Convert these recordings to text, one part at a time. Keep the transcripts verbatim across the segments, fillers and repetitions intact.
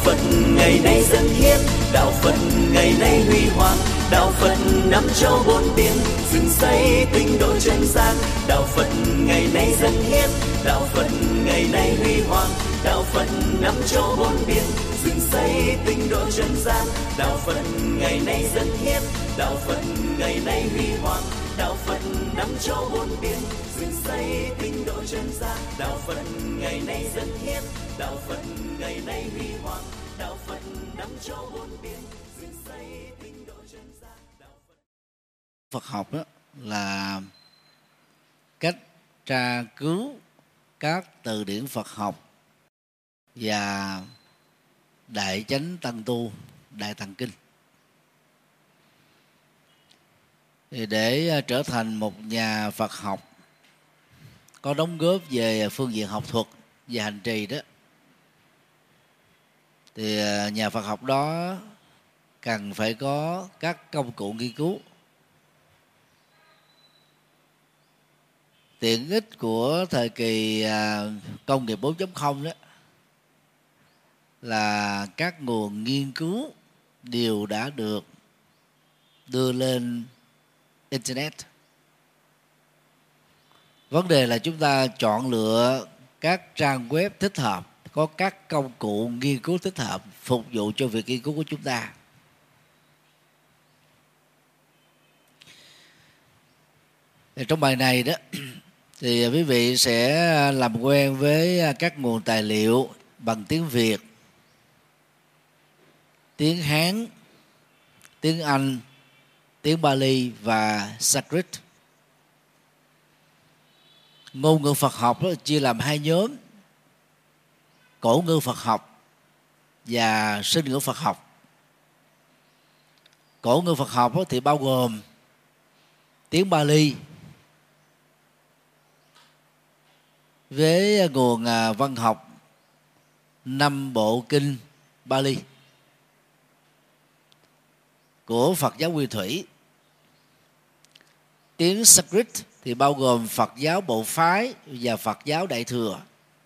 Phật ngày nay dân hiến, đạo Phật ngày nay huy hoàng, đạo Phật năm châu bốn biển, dựng xây tinh độ chân gian. Đạo Phật ngày nay dân hiến, đạo Phật ngày nay huy hoàng, đạo Phật năm châu bốn biển, dựng xây tinh độ chân gian. Đạo Phật ngày nay dân hiến, đạo Phật ngày nay huy hoàng, đạo Phật năm châu bốn biển, dựng xây tinh độ chân gian. Đạo Phật ngày nay dân hiến, đạo Phật ngày nay huy hoàng, đạo Phật năm châu bốn biển, dựng xây tinh độ chân gian. Phật học đó là cách tra cứu các từ điển Phật học và Đại Chánh Tăng Tu Đại Tạng Kinh. Thì để trở thành một nhà Phật học có đóng góp về phương diện học thuật và hành trì đó, thì nhà Phật học đó cần phải có các công cụ nghiên cứu. Tiện ích của thời kỳ công nghiệp bốn chấm không đó là các nguồn nghiên cứu đều đã được đưa lên Internet. Vấn đề là chúng ta chọn lựa các trang web thích hợp, có các công cụ nghiên cứu thích hợp phục vụ cho việc nghiên cứu của chúng ta. Thì trong bài này đó thì quý vị sẽ làm quen với các nguồn tài liệu bằng tiếng Việt, tiếng Hán, tiếng Anh, tiếng Bali và Sanskrit. Ngôn ngữ Phật học đó chia làm hai nhóm: cổ ngữ Phật học và sinh ngữ Phật học. Cổ ngữ Phật học thì bao gồm tiếng Bali với nguồn văn học năm bộ kinh Bali của Phật giáo Nguyên Thủy. Tiếng Sanskrit thì bao gồm Phật giáo Bộ Phái và Phật giáo Đại Thừa.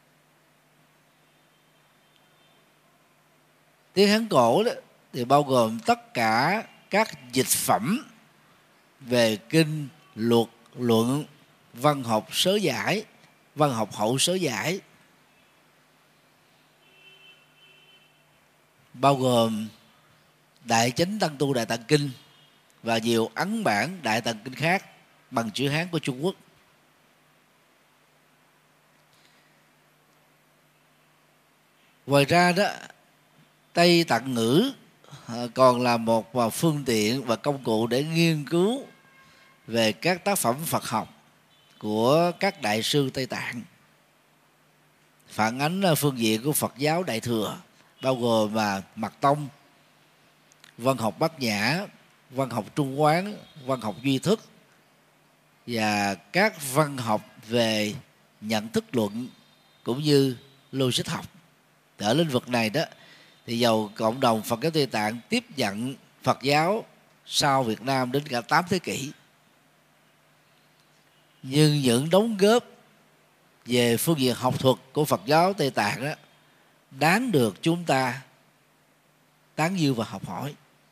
Tiếng Hán cổ đó thì bao gồm tất cả các dịch phẩm về kinh, luật, luận, văn học sớ giải, văn học hậu sớ giải, bao gồm Đại Chánh Tăng Tu Đại Tạng Kinh và nhiều ấn bản Đại Tạng Kinh khác bằng chữ Hán của Trung Quốc. Ngoài ra đó, Tây Tạng ngữ còn là một phương tiện và công cụ để nghiên cứu về các tác phẩm Phật học của các đại sư Tây Tạng, phản ánh phương diện của Phật giáo Đại Thừa, bao gồm mà Mật Tông, văn học Bát Nhã, văn học Trung Quán, văn học Duy Thức và các văn học về nhận thức luận cũng như logic học. Ở lĩnh vực này đó thì dầu cộng đồng Phật giáo Tây Tạng tiếp nhận Phật giáo sau Việt Nam đến cả tám thế kỷ, nhưng những đóng góp về phương diện học thuật của Phật giáo Tây Tạng đó đáng được chúng ta tán dương và học hỏi.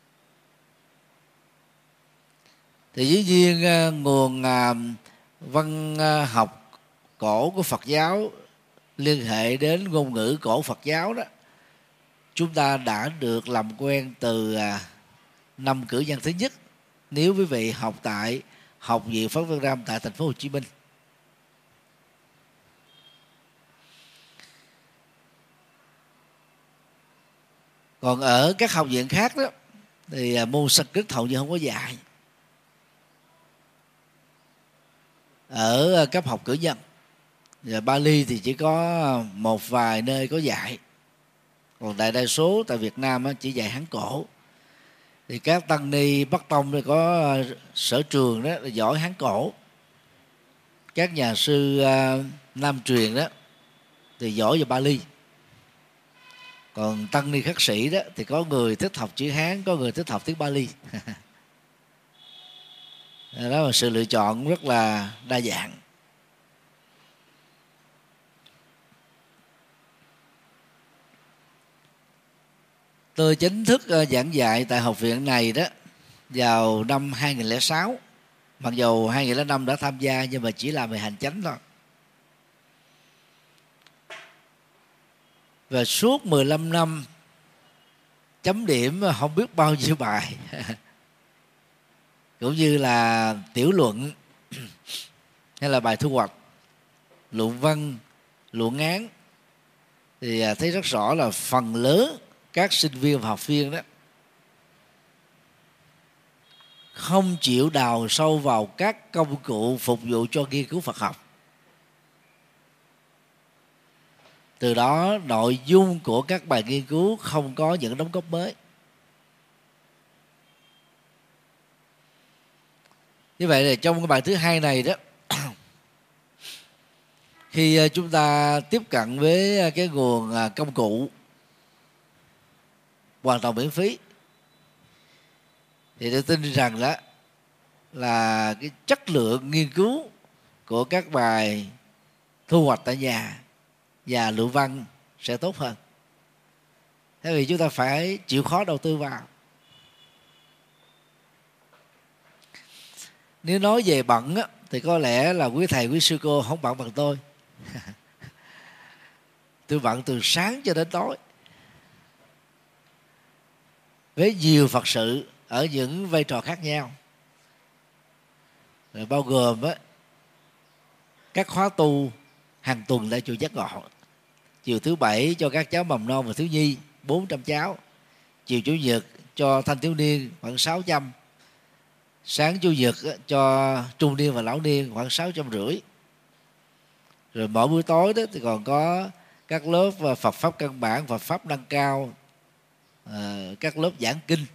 Thì dĩ nhiên nguồn văn học cổ của Phật giáo liên hệ đến ngôn ngữ cổ Phật giáo đó, chúng ta đã được làm quen từ năm cử nhân thứ nhất, nếu quý vị học tại Học viện Phật Văn Ram tại thành phố Hồ Chí Minh. Còn ở các học viện khác đó thì môn Sanskrit hầu như không có dạy. Ở cấp học cử nhân và Bali thì chỉ có một vài nơi có dạy, còn đại đa số tại Việt Nam chỉ dạy Hán cổ. Thì các tăng ni Bắc Tông thì có sở trường đó là giỏi Hán cổ, các nhà sư Nam truyền đó thì giỏi về Bali, còn tăng ni khất sĩ đó thì có người thích học chữ Hán, có người thích học tiếng Bali. Đó là sự lựa chọn rất là đa dạng. Tôi chính thức giảng dạy tại học viện này đó vào năm hai nghìn không trăm lẻ sáu. Mặc dù hai nghìn không trăm lẻ năm đã tham gia nhưng mà chỉ làm về hành chánh thôi. Và suốt mười lăm năm chấm điểm không biết bao nhiêu bài cũng như là tiểu luận hay là bài thu hoạch, luận văn, luận án, thì thấy rất rõ là phần lớn các sinh viên và học viên đó không chịu đào sâu vào các công cụ phục vụ cho nghiên cứu Phật học. Từ đó nội dung của các bài nghiên cứu không có những đóng góp mới. Như vậy là trong cái bài thứ hai này đó, khi chúng ta tiếp cận với cái nguồn công cụ hoàn toàn miễn phí, thì tôi tin rằng đó là cái chất lượng nghiên cứu của các bài thu hoạch tại nhà và luận văn sẽ tốt hơn. Thế vì chúng ta phải chịu khó đầu tư vào. Nếu nói về bận á, thì có lẽ là quý thầy quý sư cô không bận bằng tôi. Tôi bận từ sáng cho đến tối với nhiều Phật sự ở những vai trò khác nhau, rồi bao gồm á, các khóa tu hàng tuần tại chùa Giác Ngộ. Chiều thứ bảy cho các cháu mầm non và thiếu nhi bốn trăm cháu, chiều chủ nhật cho thanh thiếu niên khoảng sáu trăm, sáng chủ nhật cho trung niên và lão niên khoảng sáu trăm rưỡi. Rồi mỗi buổi tối đó thì còn có các lớp Phật pháp căn bản, Phật pháp nâng cao, các lớp giảng kinh.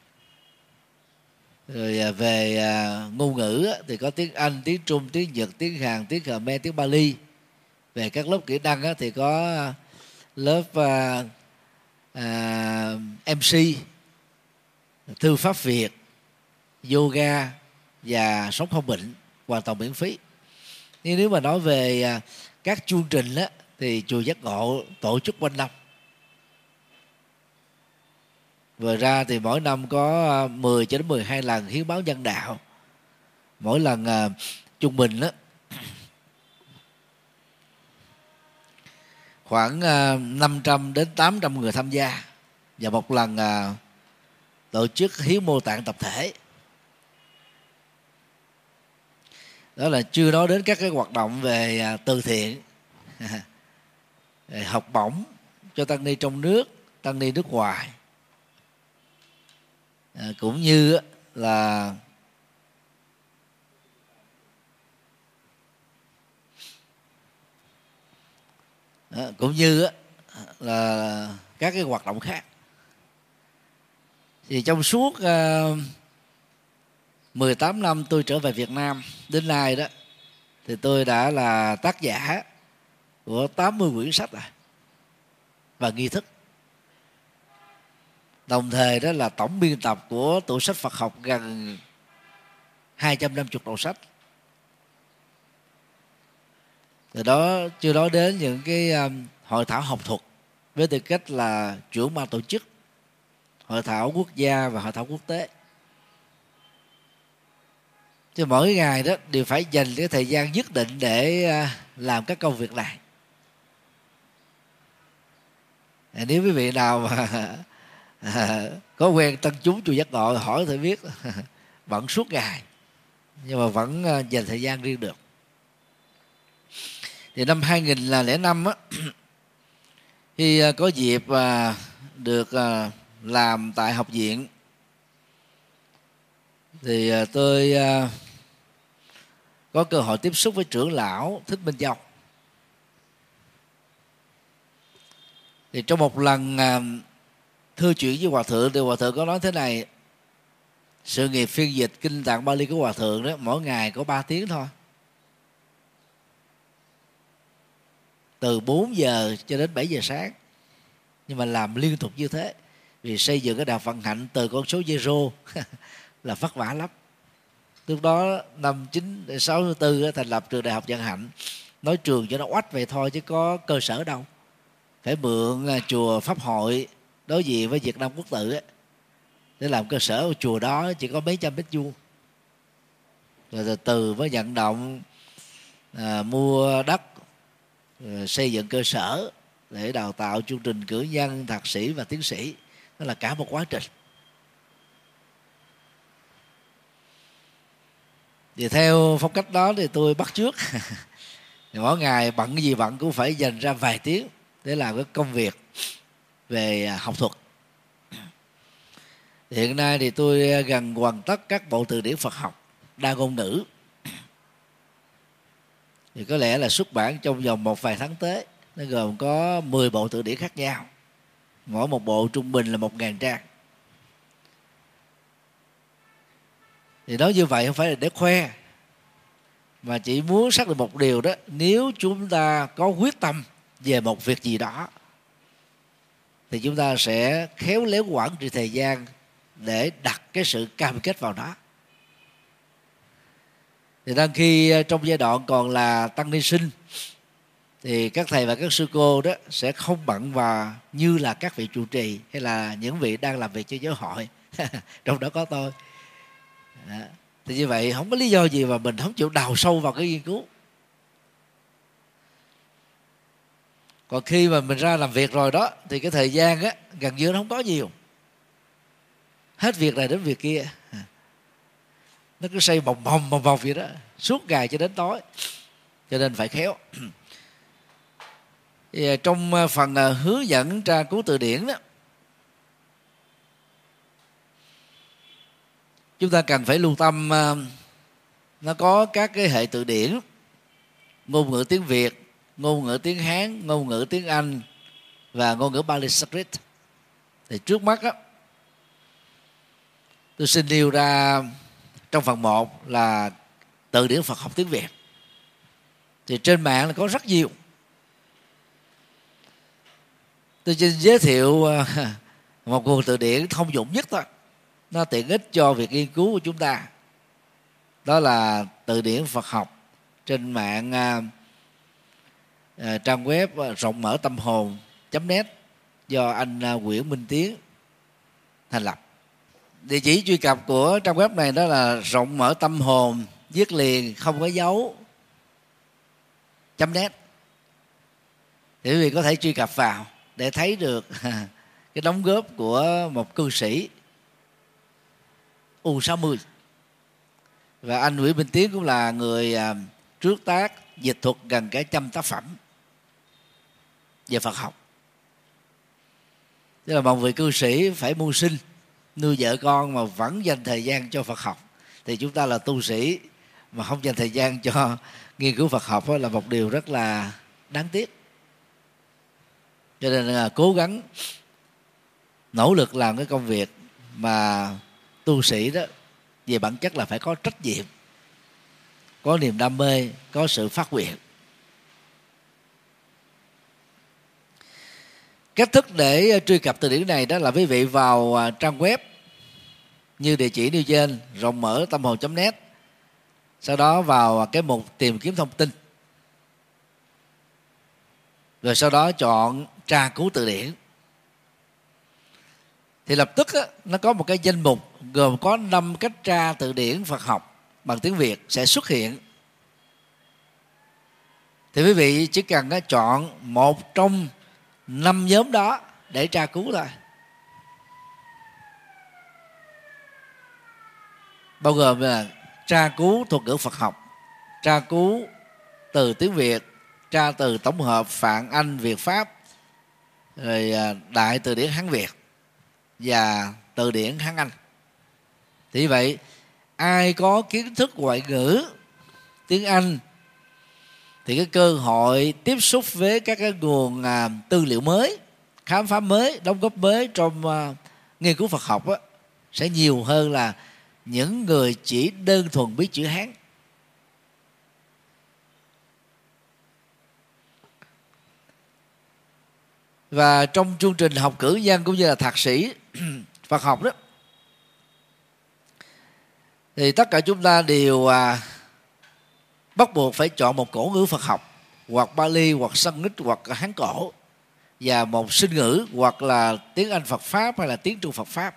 Rồi về ngôn ngữ thì có tiếng Anh, tiếng Trung, tiếng Nhật, tiếng Hàn, tiếng Khmer, tiếng Bali. Về các lớp kỹ năng thì có lớp uh, uh, em xê, thư pháp Việt, yoga và sống không bệnh, hoàn toàn miễn phí. Nhưng nếu mà nói về các chương trình đó, thì chùa Giác Ngộ tổ chức quanh năm. Vừa ra thì mỗi năm có mười cho đến mười hai lần hiến máu nhân đạo. Mỗi lần uh, trung bình đó, khoảng uh, năm trăm đến tám trăm người tham gia. Và một lần uh, tổ chức hiến mô tạng tập thể. Đó là chưa nói đến các cái hoạt động về uh, từ thiện, học bổng cho tăng ni trong nước, tăng ni nước ngoài, à, cũng như là à, cũng như là các cái hoạt động khác. Thì trong suốt uh, mười tám năm tôi trở về Việt Nam đến nay đó, thì tôi đã là tác giả của tám mươi quyển sách rồi và nghi thức. Đồng thời đó là tổng biên tập của tủ sách Phật học gần hai trăm năm mươi đầu sách. Từ đó chưa nói đến những cái um, hội thảo học thuật với tư cách là trưởng ban tổ chức, hội thảo quốc gia và hội thảo quốc tế. Chứ mỗi ngày đó đều phải dành cái thời gian nhất định để uh, làm các công việc này. À, nếu quý vị nào mà à, có quen tân chúng chùa Giác Ngộ hỏi thì biết bận suốt ngày nhưng mà vẫn uh, dành thời gian riêng được. Thì năm hai nghìn không trăm lẻ năm á, khi uh, có dịp uh, được uh, làm tại học viện, thì uh, tôi uh, có cơ hội tiếp xúc với trưởng lão Thích Minh Châu. Thì trong một lần uh, thưa chuyện với hòa thượng, thì hòa thượng có nói thế này: sự nghiệp phiên dịch kinh tạng Bali của hòa thượng đó mỗi ngày có ba tiếng thôi, từ bốn giờ cho đến bảy giờ sáng, nhưng mà làm liên tục như thế. Vì xây dựng cái đạo vận hạnh từ con số zero là vất vả lắm. Lúc đó năm chín sáu tư thành lập trường đại học vận hạnh, nói trường cho nó oách vậy thôi chứ có cơ sở đâu, phải mượn chùa Pháp Hội đối diện với Việt Nam Quốc tự ấy, để làm cơ sở. Chùa đó chỉ có mấy trăm mét vuông, rồi từ từ mới vận động à, mua đất, xây dựng cơ sở để đào tạo chương trình cử nhân, thạc sĩ và tiến sĩ. Đó là cả một quá trình. Thì theo phong cách đó thì tôi bắt chước. Mỗi ngày bận cái gì bận cũng phải dành ra vài tiếng để làm cái công việc về học thuật. Hiện nay thì tôi gần hoàn tất các bộ từ điển Phật học đa ngôn ngữ. Thì có lẽ là xuất bản trong vòng một vài tháng tới. Nó gồm có mười bộ từ điển khác nhau, mỗi một bộ trung bình là một ngàn trang. Thì nói như vậy không phải là để khoe, mà chỉ muốn xác định một điều đó: nếu chúng ta có quyết tâm về một việc gì đó thì chúng ta sẽ khéo léo quản trị thời gian để đặt cái sự cam kết vào đó. Thì đang khi trong giai đoạn còn là tăng ni sinh thì các thầy và các sư cô đó sẽ không bận và như là các vị trụ trì hay là những vị đang làm việc cho giáo hội. Trong đó có tôi. Đó. Thì như vậy không có lý do gì mà mình không chịu đào sâu vào cái nghiên cứu. Còn khi mà mình ra làm việc rồi đó thì cái thời gian á gần như nó không có nhiều, hết việc này đến việc kia, nó cứ xây bồng bồng bồng bồng vậy đó suốt ngày cho đến tối, cho nên phải khéo. Thì trong phần hướng dẫn tra cứu từ điển đó, chúng ta cần phải lưu tâm nó có các cái hệ từ điển: ngôn ngữ tiếng Việt, ngôn ngữ tiếng Hán, ngôn ngữ tiếng Anh và ngôn ngữ Pali Sanskrit. Thì trước mắt á, tôi xin nêu ra trong phần một là từ điển Phật học tiếng Việt. Thì trên mạng là có rất nhiều. Tôi xin giới thiệu một nguồn từ điển thông dụng nhất thôi, nó tiện ích cho việc nghiên cứu của chúng ta. Đó là từ điển Phật học trên mạng uh, uh, trang web uh, rộng mở tâm hồn chấm net do anh uh, Nguyễn Minh Tiến thành lập. Địa chỉ truy cập của trang web này đó là rộng mở tâm hồn viết liền không có dấu chấm net. Thì quý vị có thể truy cập vào để thấy được cái đóng góp của một cư sĩ U sáu mươi. Và anh Nguyễn Minh Tiến cũng là người trước tác dịch thuật gần cả trăm tác phẩm về Phật học. Tức là một vị cư sĩ phải mưu sinh, nuôi vợ con mà vẫn dành thời gian cho Phật học. Thì chúng ta là tu sĩ mà không dành thời gian cho nghiên cứu Phật học là một điều rất là đáng tiếc. Cho nên là cố gắng nỗ lực làm cái công việc mà tu sĩ đó về bản chất là phải có trách nhiệm, có niềm đam mê, có sự phát nguyện. Cách thức để truy cập từ điển này đó là quý vị vào trang web như địa chỉ nêu trên, rộng mở tâm hồn chấm net, sau đó vào cái mục tìm kiếm thông tin, rồi sau đó chọn tra cứu từ điển. Thì lập tức á, nó có một cái danh mục gồm có năm cách tra từ điển Phật học bằng tiếng Việt sẽ xuất hiện. Thì quý vị chỉ cần á, chọn một trong năm nhóm đó để tra cứu thôi. Bao gồm là tra cứu thuật ngữ Phật học, tra cứu từ tiếng Việt, tra từ tổng hợp Phạn Anh Việt Pháp, rồi đại từ điển Hán Việt và từ điển Hán Anh. Thì vậy, ai có kiến thức ngoại ngữ tiếng Anh thì cái cơ hội tiếp xúc với các cái nguồn à, tư liệu mới, khám phá mới, đóng góp mới trong à, nghiên cứu Phật học á, sẽ nhiều hơn là những người chỉ đơn thuần biết chữ Hán. Và trong chương trình học cử nhân cũng như là thạc sĩ Phật học đó, thì tất cả chúng ta đều à, bắt buộc phải chọn một cổ ngữ Phật học, hoặc Pali, hoặc Sanskrit, hoặc Hán cổ, và một sinh ngữ, hoặc là tiếng Anh Phật Pháp hay là tiếng Trung Phật Pháp.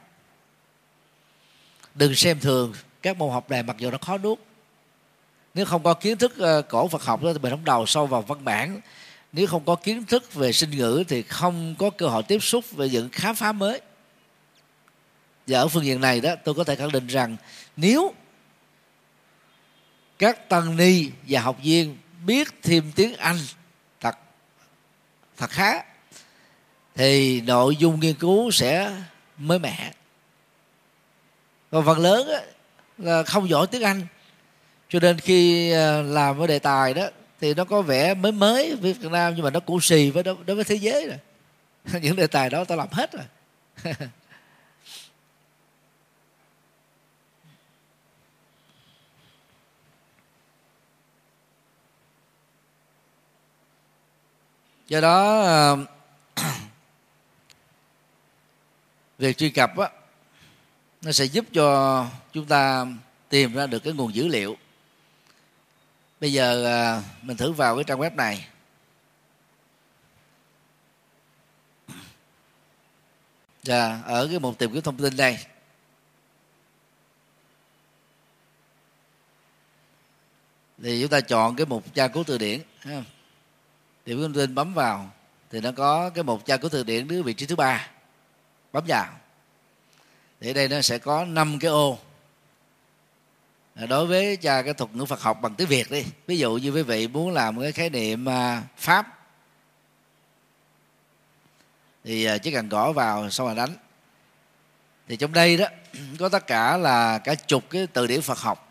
Đừng xem thường các môn học này mặc dù nó khó nuốt. Nếu không có kiến thức cổ Phật học đó thì mình không đầu sâu vào văn bản. Nếu không có kiến thức về sinh ngữ thì không có cơ hội tiếp xúc về những khám phá mới. Và ở phương diện này đó, tôi có thể khẳng định rằng nếu các tăng ni và học viên biết thêm tiếng Anh thật thật khá thì nội dung nghiên cứu sẽ mới mẻ. Còn phần lớn á, là không giỏi tiếng Anh, cho nên khi làm cái đề tài đó thì nó có vẻ mới mới với Việt Nam, nhưng mà nó cũ xì với đối với thế giới rồi. Những đề tài đó tôi làm hết rồi. Do đó việc truy cập á, nó sẽ giúp cho chúng ta tìm ra được cái nguồn dữ liệu. Bây giờ mình thử vào cái trang web này. Và ở cái mục tìm kiếm thông tin đây, thì chúng ta chọn cái mục tra cứu từ điển. Tìm kiếm thông tin, bấm vào thì nó có cái mục tra cứu từ điển đứng vị trí thứ ba. Bấm vào thì ở đây nó sẽ có năm cái ô. Đối với tra cái thuật ngữ Phật học bằng tiếng Việt đi, ví dụ như quý vị muốn làm cái khái niệm Pháp thì chỉ cần gõ vào xong rồi đánh. Thì trong đây đó có tất cả là cả chục cái từ điển Phật học,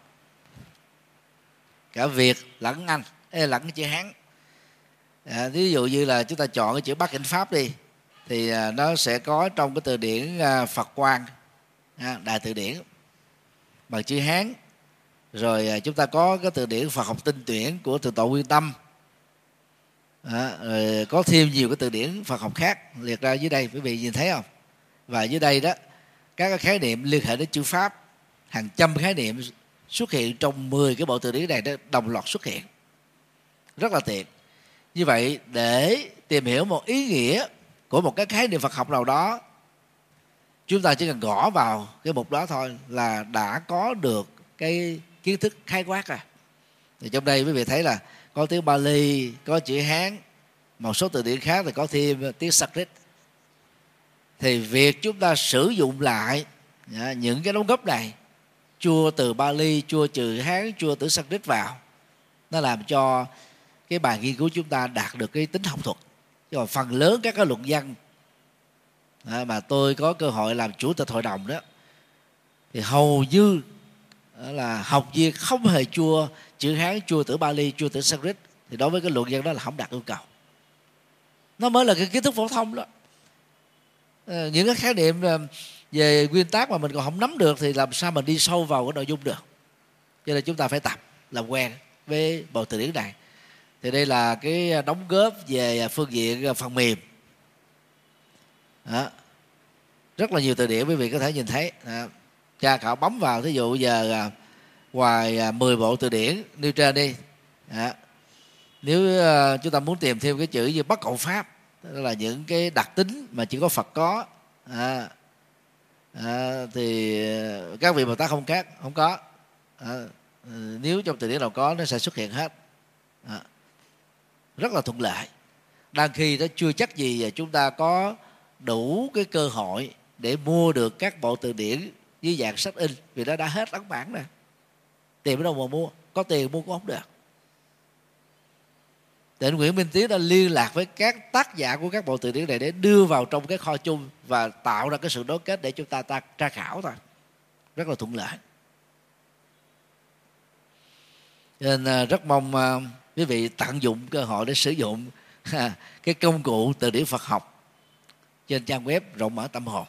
cả Việt lẫn Anh, lẫn chữ Hán. À, ví dụ như là chúng ta chọn cái chữ Bắc Kinh Pháp đi, thì nó sẽ có trong cái từ điển Phật Quang, Đại Từ Điển bằng chữ Hán. Rồi chúng ta có cái từ điển Phật học tinh tuyển của Thượng tọa Nguyên Tâm. À, rồi có thêm nhiều cái từ điển Phật học khác liệt ra dưới đây, quý vị nhìn thấy không? Và dưới đây đó, các cái khái niệm liên hệ đến chữ Pháp, hàng trăm khái niệm xuất hiện trong mười cái bộ từ điển này, đó đồng loạt xuất hiện, rất là tiện. Như vậy để tìm hiểu một ý nghĩa của một cái khái niệm Phật học nào đó, chúng ta chỉ cần gõ vào cái mục đó thôi là đã có được cái kiến thức khái quát rồi. Thì trong đây quý vị thấy là có tiếng Bali, có chữ Hán, một số từ điển khác thì có thêm tiếng Sanskrit. Thì việc chúng ta sử dụng lại những cái đóng góp này, chua từ Bali, chua từ Hán, chua từ Sanskrit vào, nó làm cho cái bài nghiên cứu chúng ta đạt được cái tính học thuật. Chứ còn phần lớn các cái luận văn mà tôi có cơ hội làm chủ tịch hội đồng đó, thì hầu như là học viên không hề chua chữ Hán, chua từ Bali, chua từ Sanskrit, thì đối với cái luận văn đó là không đạt yêu cầu. Nó mới là cái kiến thức phổ thông đó. À, những cái khái niệm về nguyên tắc mà mình còn không nắm được thì làm sao mình đi sâu vào cái nội dung được. Cho nên chúng ta phải tập làm quen với bộ từ điển này. Thì đây là cái đóng góp về phương diện phần mềm. Đó. Rất là nhiều từ điển quý vị có thể nhìn thấy. Đó. Tra khảo bấm vào, thí dụ giờ ngoài mười bộ từ điển nêu trên đi. Đó. Nếu chúng ta muốn tìm thêm cái chữ như Bất Cộng Pháp, đó là những cái đặc tính mà chỉ có Phật có, à, à, thì các vị Bồ Tát không khác, không có. À, nếu trong từ điển nào có nó sẽ xuất hiện hết. À, rất là thuận lợi. Đang khi nó chưa chắc gì chúng ta có đủ cái cơ hội để mua được các bộ từ điển dưới dạng sách in, vì nó đã hết ấn bản rồi. Tiền ở đâu mà mua, có tiền mua cũng không được. Thì anh Nguyễn Minh Tiến đã liên lạc với các tác giả của các bộ từ điển này để đưa vào trong cái kho chung và tạo ra cái sự nối kết để chúng ta, ta tra khảo thôi. Rất là thuận lợi. Nên rất mong quý vị tận dụng cơ hội để sử dụng cái công cụ từ điển Phật học trên trang web Rộng Mở Tâm Hồn.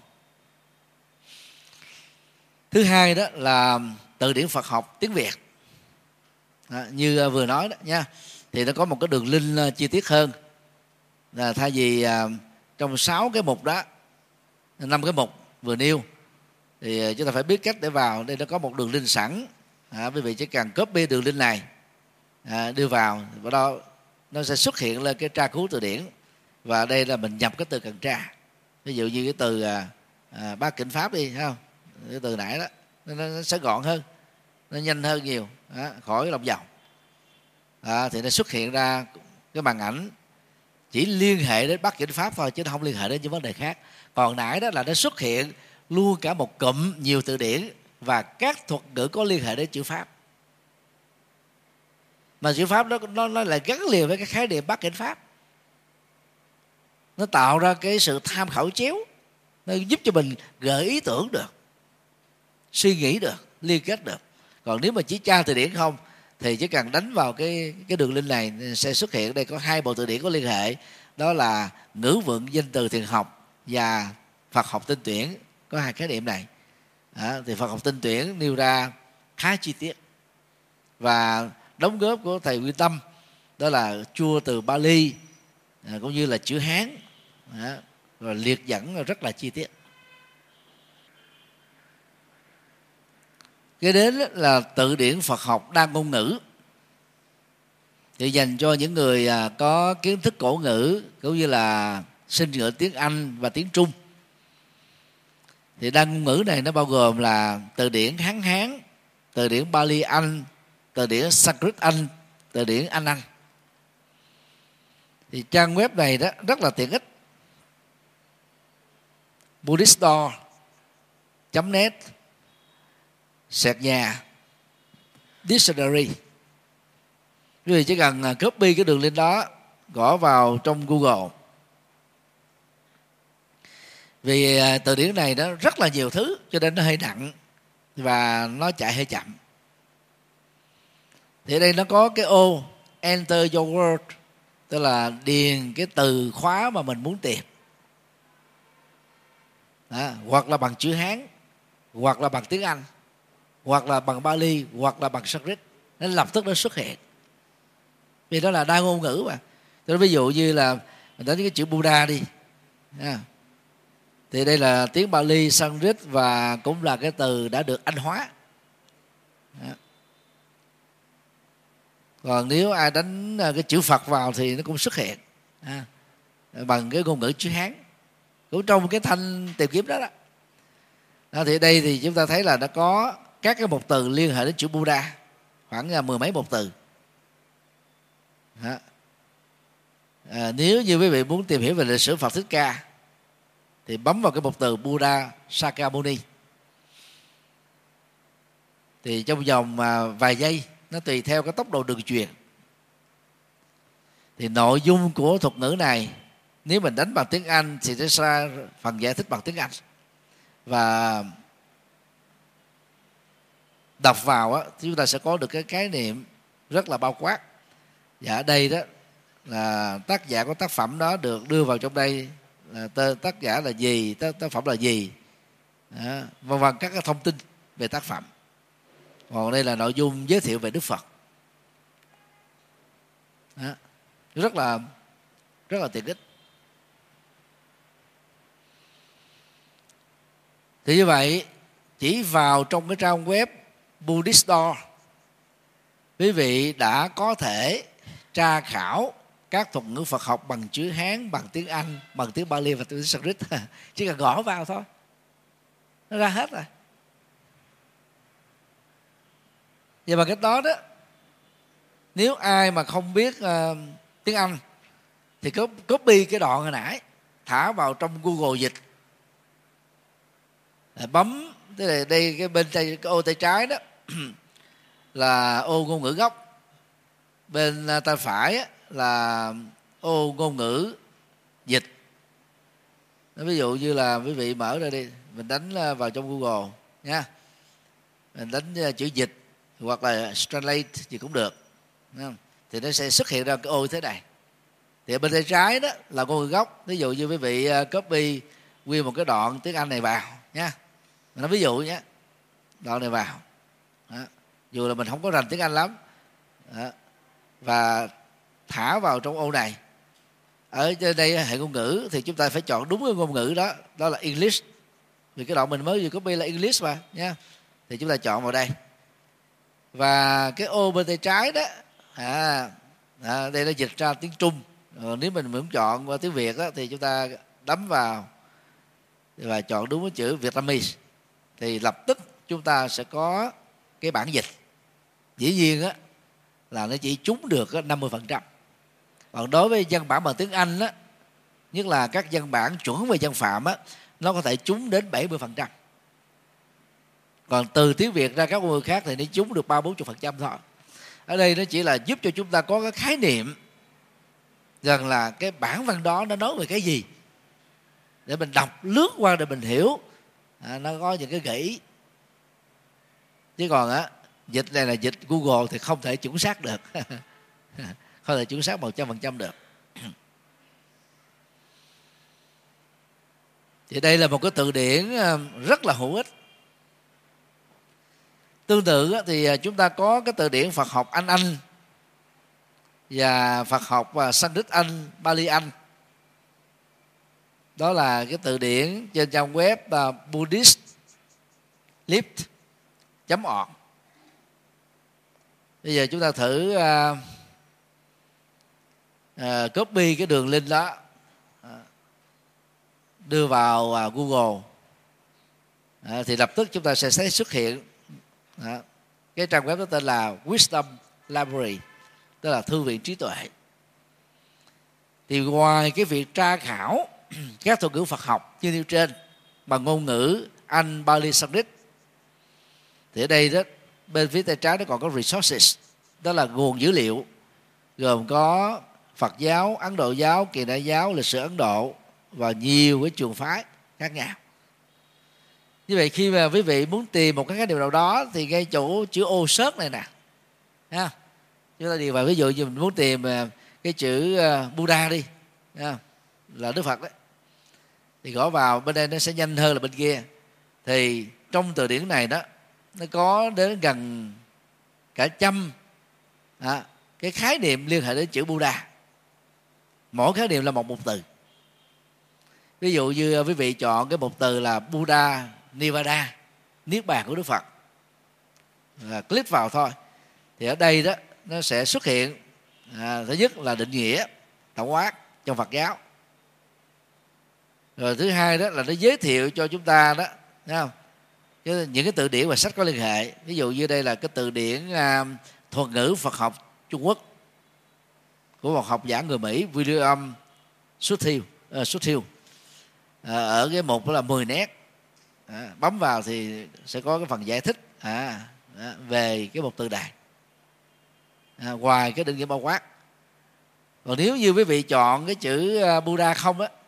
Thứ hai đó là từ điển Phật học tiếng Việt. À, như vừa nói đó nha, thì nó có một cái đường link chi tiết hơn. Là thay vì à, trong sáu cái mục đó, năm cái mục vừa nêu, thì chúng ta phải biết cách để vào. Đây nó có một đường link sẵn. À, quý vị chỉ cần copy đường link này, à, đưa vào, và đó nó sẽ xuất hiện lên cái tra cứu từ điển. và đây là mình nhập cái từ cần tra. Ví dụ như cái từ à, à, bác Cảnh Pháp đi, thấy không? Cái từ nãy đó nó, nó sẽ gọn hơn, nó nhanh hơn nhiều, đó, khỏi cái lòng vòng. À, thì nó xuất hiện ra cái màn ảnh chỉ liên hệ đến Bắc Cảnh Pháp thôi, chứ nó không liên hệ đến những vấn đề khác. Còn nãy đó là nó xuất hiện luôn cả một cụm nhiều từ điển và các thuật ngữ có liên hệ đến chữ Pháp. Mà chữ Pháp đó nó, nó lại gắn liền với cái khái niệm Bắc Cảnh Pháp. Nó tạo ra cái sự tham khảo chéo, nó giúp cho mình gợi ý tưởng được, suy nghĩ được, liên kết được. Còn nếu mà chỉ tra từ điển không thì chỉ cần đánh vào cái cái đường link này sẽ xuất hiện đây có hai bộ từ điển có liên hệ, đó là ngữ vựng danh từ thiền học và Phật học tinh tuyển, có hai khái niệm này. À, thì Phật học tinh tuyển nêu ra khá chi tiết, và đóng góp của thầy Nguyên Tâm đó là chua từ Bali à, cũng như là chữ Hán, à, rồi liệt dẫn rất là chi tiết. Cái đến là từ điển Phật học đa ngôn ngữ, thì dành cho những người có kiến thức cổ ngữ cũng như là sinh ngữ tiếng Anh và tiếng Trung. Thì đa ngôn ngữ này nó bao gồm là từ điển Hán Hán, từ điển Bali Anh, từ điển Sanskrit Anh, từ điển Anh Anh. Thì trang web này đó rất là tiện ích, buddhistore chấm net sẹt nhà dictionary. Quý vị chỉ cần copy cái đường link đó, gõ vào trong Google. Vì từ điển này nó rất là nhiều thứ cho nên nó hơi nặng và nó chạy hơi chậm. Thì ở đây nó có cái ô Enter your word, tức là điền cái từ khóa mà mình muốn tìm. Đó, hoặc là bằng chữ Hán, hoặc là bằng tiếng Anh, hoặc là bằng Bali, hoặc là bằng Sanskrit, nó lập tức nó xuất hiện. Vì đó là đa ngôn ngữ mà. Tôi ví dụ như là mình đánh cái chữ Buddha đi, à, thì đây là tiếng Bali, Sanskrit và cũng là cái từ đã được Anh hóa. Đó. Còn nếu ai đánh cái chữ Phật vào thì nó cũng xuất hiện à, bằng cái ngôn ngữ chữ Hán, cũng trong cái thanh tìm kiếm đó đó. Đó, thì đây thì chúng ta thấy là nó có các cái mục từ liên hệ đến chữ Buddha, khoảng mười mấy mục từ. Đó. À, nếu như quý vị muốn tìm hiểu về lịch sử Phật Thích Ca thì bấm vào cái mục từ Buddha Sakyamuni, thì trong vòng vài giây, nó tùy theo cái tốc độ đường truyền, thì nội dung của thuật ngữ này nếu mình đánh bằng tiếng Anh thì sẽ ra phần giải thích bằng tiếng Anh, và đọc vào á, chúng ta sẽ có được cái khái niệm rất là bao quát. Và ở đây đó là tác giả của tác phẩm đó được đưa vào trong đây, là tên tác giả là gì, tác, tác phẩm là gì, đó, vân vân, các cái thông tin về tác phẩm. Còn đây là nội dung giới thiệu về Đức Phật. Đó, rất là rất là tiện ích. Thì như vậy, chỉ vào trong cái trang web Buddhistore, quý vị đã có thể tra khảo các thuật ngữ Phật học bằng chữ Hán, bằng tiếng Anh, bằng tiếng Bali và tiếng Sanskrit. Chỉ cần gõ vào thôi, nó ra hết rồi. Và bằng cách đó đó, nếu ai mà không biết uh, tiếng Anh thì copy cái đoạn hồi nãy, thả vào trong Google dịch, bấm tức là đây cái bên tay cái ô tay trái đó là ô ngôn ngữ gốc, bên tay phải là ô ngôn ngữ dịch. Ví dụ như là quý vị mở ra đi, mình đánh vào trong Google nha, mình đánh chữ dịch hoặc là translate gì cũng được, thì nó sẽ xuất hiện ra cái ô như thế này. Thì bên tay trái đó là ngôn ngữ gốc. Ví dụ như quý vị copy nguyên một cái đoạn tiếng Anh này vào nha, mình nói ví dụ nhé, đoạn này vào đó, dù là mình không có rành tiếng Anh lắm đó, và thả vào trong ô này. Ở trên đây hệ ngôn ngữ thì chúng ta phải chọn đúng cái ngôn ngữ đó, đó là English, vì cái đoạn mình mới vừa copy là English mà nha. Thì chúng ta chọn vào đây, và cái ô bên tay trái đó à, à đây nó dịch ra tiếng Trung Còn nếu mình muốn chọn qua tiếng Việt đó, thì chúng ta đấm vào và chọn đúng cái chữ Vietnamese thì lập tức chúng ta sẽ có cái bản dịch. Dĩ nhiên á là nó chỉ trúng được năm mươi phần trăm. Còn đối với văn bản bằng tiếng Anh á, nhất là các văn bản chuẩn về văn phạm á, nó có thể trúng đến bảy mươi phần trăm. Còn từ tiếng Việt ra các ngôn ngữ khác thì nó trúng được ba bốn mươi phần trăm thôi. Ở đây nó chỉ là giúp cho chúng ta có cái khái niệm rằng là cái bản văn đó nó nói về cái gì, để mình đọc lướt qua để mình hiểu à, nó có những cái gợi ý. Chứ còn á, dịch này là dịch Google thì không thể chuẩn xác được. Không thể chuẩn xác một trăm phần trăm được. Thì đây là một cái từ điển rất là hữu ích. Tương tự thì chúng ta có cái từ điển Phật học Anh Anh và Phật học và Sanskrit Anh, Bali Anh. Đó là cái từ điển trên trang web uh, buddhist lift chấm org. Bây giờ chúng ta thử uh, uh, copy cái đường link đó, uh, đưa vào uh, Google, uh, thì lập tức chúng ta sẽ thấy xuất hiện uh, cái trang web đó tên là Wisdom Library, tức là thư viện trí tuệ. Thì ngoài cái việc tra khảo các thuật ngữ Phật học như nêu trên bằng ngôn ngữ Anh, Bali, Sanskrit, thì ở đây đó bên phía tay trái nó còn có resources, đó là nguồn dữ liệu gồm có Phật giáo, Ấn Độ giáo, Kỳ Đại giáo, lịch sử Ấn Độ và nhiều cái trường phái khác nhau. Như vậy khi mà quý vị muốn tìm một cái điều nào đó thì ngay chỗ chữ ô search này nè, ha, chúng ta điền vào, ví dụ như mình muốn tìm cái chữ Buddha đi, ha, là Đức Phật đấy, thì gõ vào bên đây nó sẽ nhanh hơn là bên kia. Thì trong từ điển này đó, nó có đến gần cả trăm à, cái khái niệm liên hệ đến chữ Buddha. Mỗi khái niệm là một mục từ. Ví dụ như quý vị chọn cái mục từ là Buddha Nirvana, niết bàn của Đức Phật, à, click vào thôi, thì ở đây đó nó sẽ xuất hiện à, thứ nhất là định nghĩa tổng quát trong Phật giáo. Rồi thứ hai đó là nó giới thiệu cho chúng ta đó, thấy không? Những cái từ điển và sách có liên hệ. Ví dụ như đây là cái từ điển uh, thuật ngữ Phật học Trung Quốc của một học giả người Mỹ William Suthill, uh, Suthill. Uh, ở cái mục đó là mười nét, à, bấm vào thì sẽ có cái phần giải thích à, à, về cái mục từ này, à, ngoài cái định nghĩa bao quát. Còn nếu như quý vị chọn cái chữ uh, Buddha không á,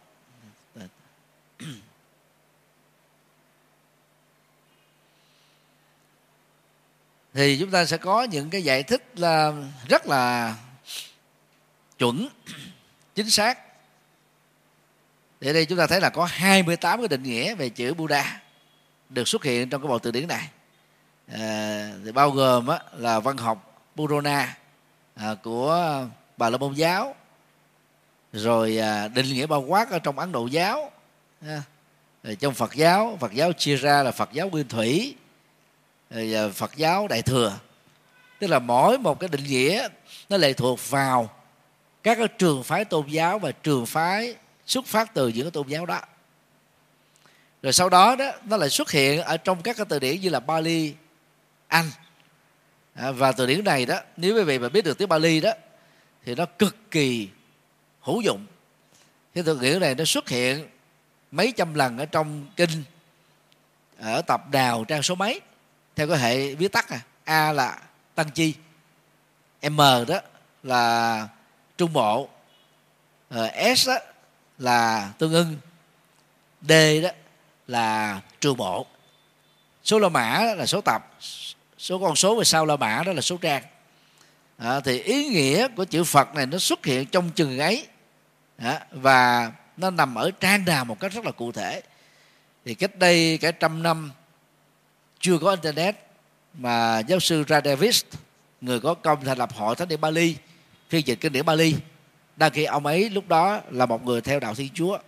thì chúng ta sẽ có những cái giải thích là rất là chuẩn, chính xác. Thì ở đây chúng ta thấy là có hai mươi tám cái định nghĩa về chữ Buddha được xuất hiện trong cái bộ từ điển này, à, thì bao gồm á, là văn học Purana à, của Bà La Môn giáo, rồi à, định nghĩa bao quát ở trong Ấn Độ giáo, à, rồi trong Phật giáo, Phật giáo chia ra là Phật giáo Nguyên Thủy, rồi Phật giáo Đại Thừa. Tức là mỗi một cái định nghĩa nó lệ thuộc vào các cái trường phái tôn giáo và trường phái xuất phát từ những cái tôn giáo đó. Rồi sau đó đó nó lại xuất hiện ở trong các cái từ điển như là Bali Anh, à, và từ điển này đó, nếu quý vị mà biết được tiếng Bali đó thì nó cực kỳ hữu dụng. Cái từ điển này nó xuất hiện mấy trăm lần ở trong kinh, ở tập nào trang số mấy theo cái hệ viết tắt. à. A là Tăng Chi, M đó là Trung Bộ, S đó là Tương ưng, D đó là Trường Bộ. Số La Mã đó là số tập, số con số về sau La Mã đó là số trang. À, thì ý nghĩa của chữ Phật này nó xuất hiện trong chừng ấy, à, và nó nằm ở trang nào một cách rất là cụ thể. Thì cách đây cả trăm năm chưa có internet, mà giáo sư Ra Davis, người có công thành lập hội Thánh điển Bali, phiên dịch kinh điển Bali, đăng ký ông ấy lúc đó là một người theo đạo Thiên Chúa,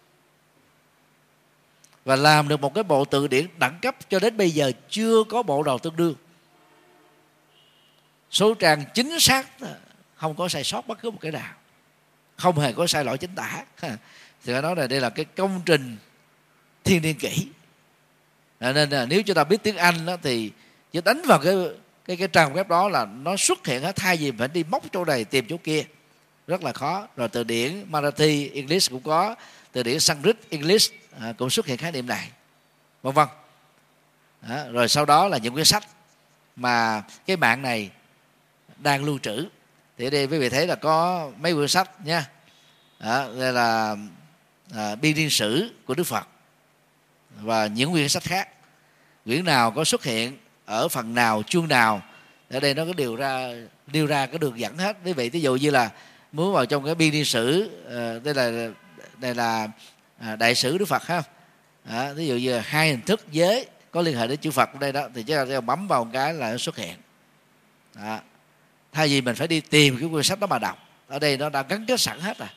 và làm được một cái bộ từ điển đẳng cấp. Cho đến bây giờ chưa có bộ nào tương đương. Số trang chính xác, không có sai sót bất cứ một cái nào, không hề có sai lỗi chính tả. Thì phải nói là đây là cái công trình thiên niên kỷ. Nên là nếu chúng ta biết tiếng Anh đó, thì chỉ đánh vào cái cái cái trang web đó là nó xuất hiện hết, thay vì phải đi móc chỗ này tìm chỗ kia, rất là khó. Rồi từ điển Marathi English cũng có, từ điển Sanskrit English à, cũng xuất hiện khái niệm này, vân vân. Đó, rồi sau đó là những quyển sách mà cái mạng này đang lưu trữ. Thì ở đây quý vị thấy là có mấy quyển sách nha. Đó, đây là à, biên niên sử của Đức Phật và những quyển sách khác. Quyển nào có xuất hiện ở phần nào, chương nào, ở đây nó có điều ra điều ra cái đường dẫn hết. Quý vị ví dụ như là muốn vào trong cái biên niên sử, à, đây là đây là à, đại sử Đức Phật ha. À, ví dụ như là hai hình thức giới có liên hệ đến chữ Phật ở đây đó, thì chúng ta bấm vào một cái là nó xuất hiện. Đó. Thay vì mình phải đi tìm cái quyển sách đó mà đọc, ở đây nó đã gắn kết sẵn hết rồi.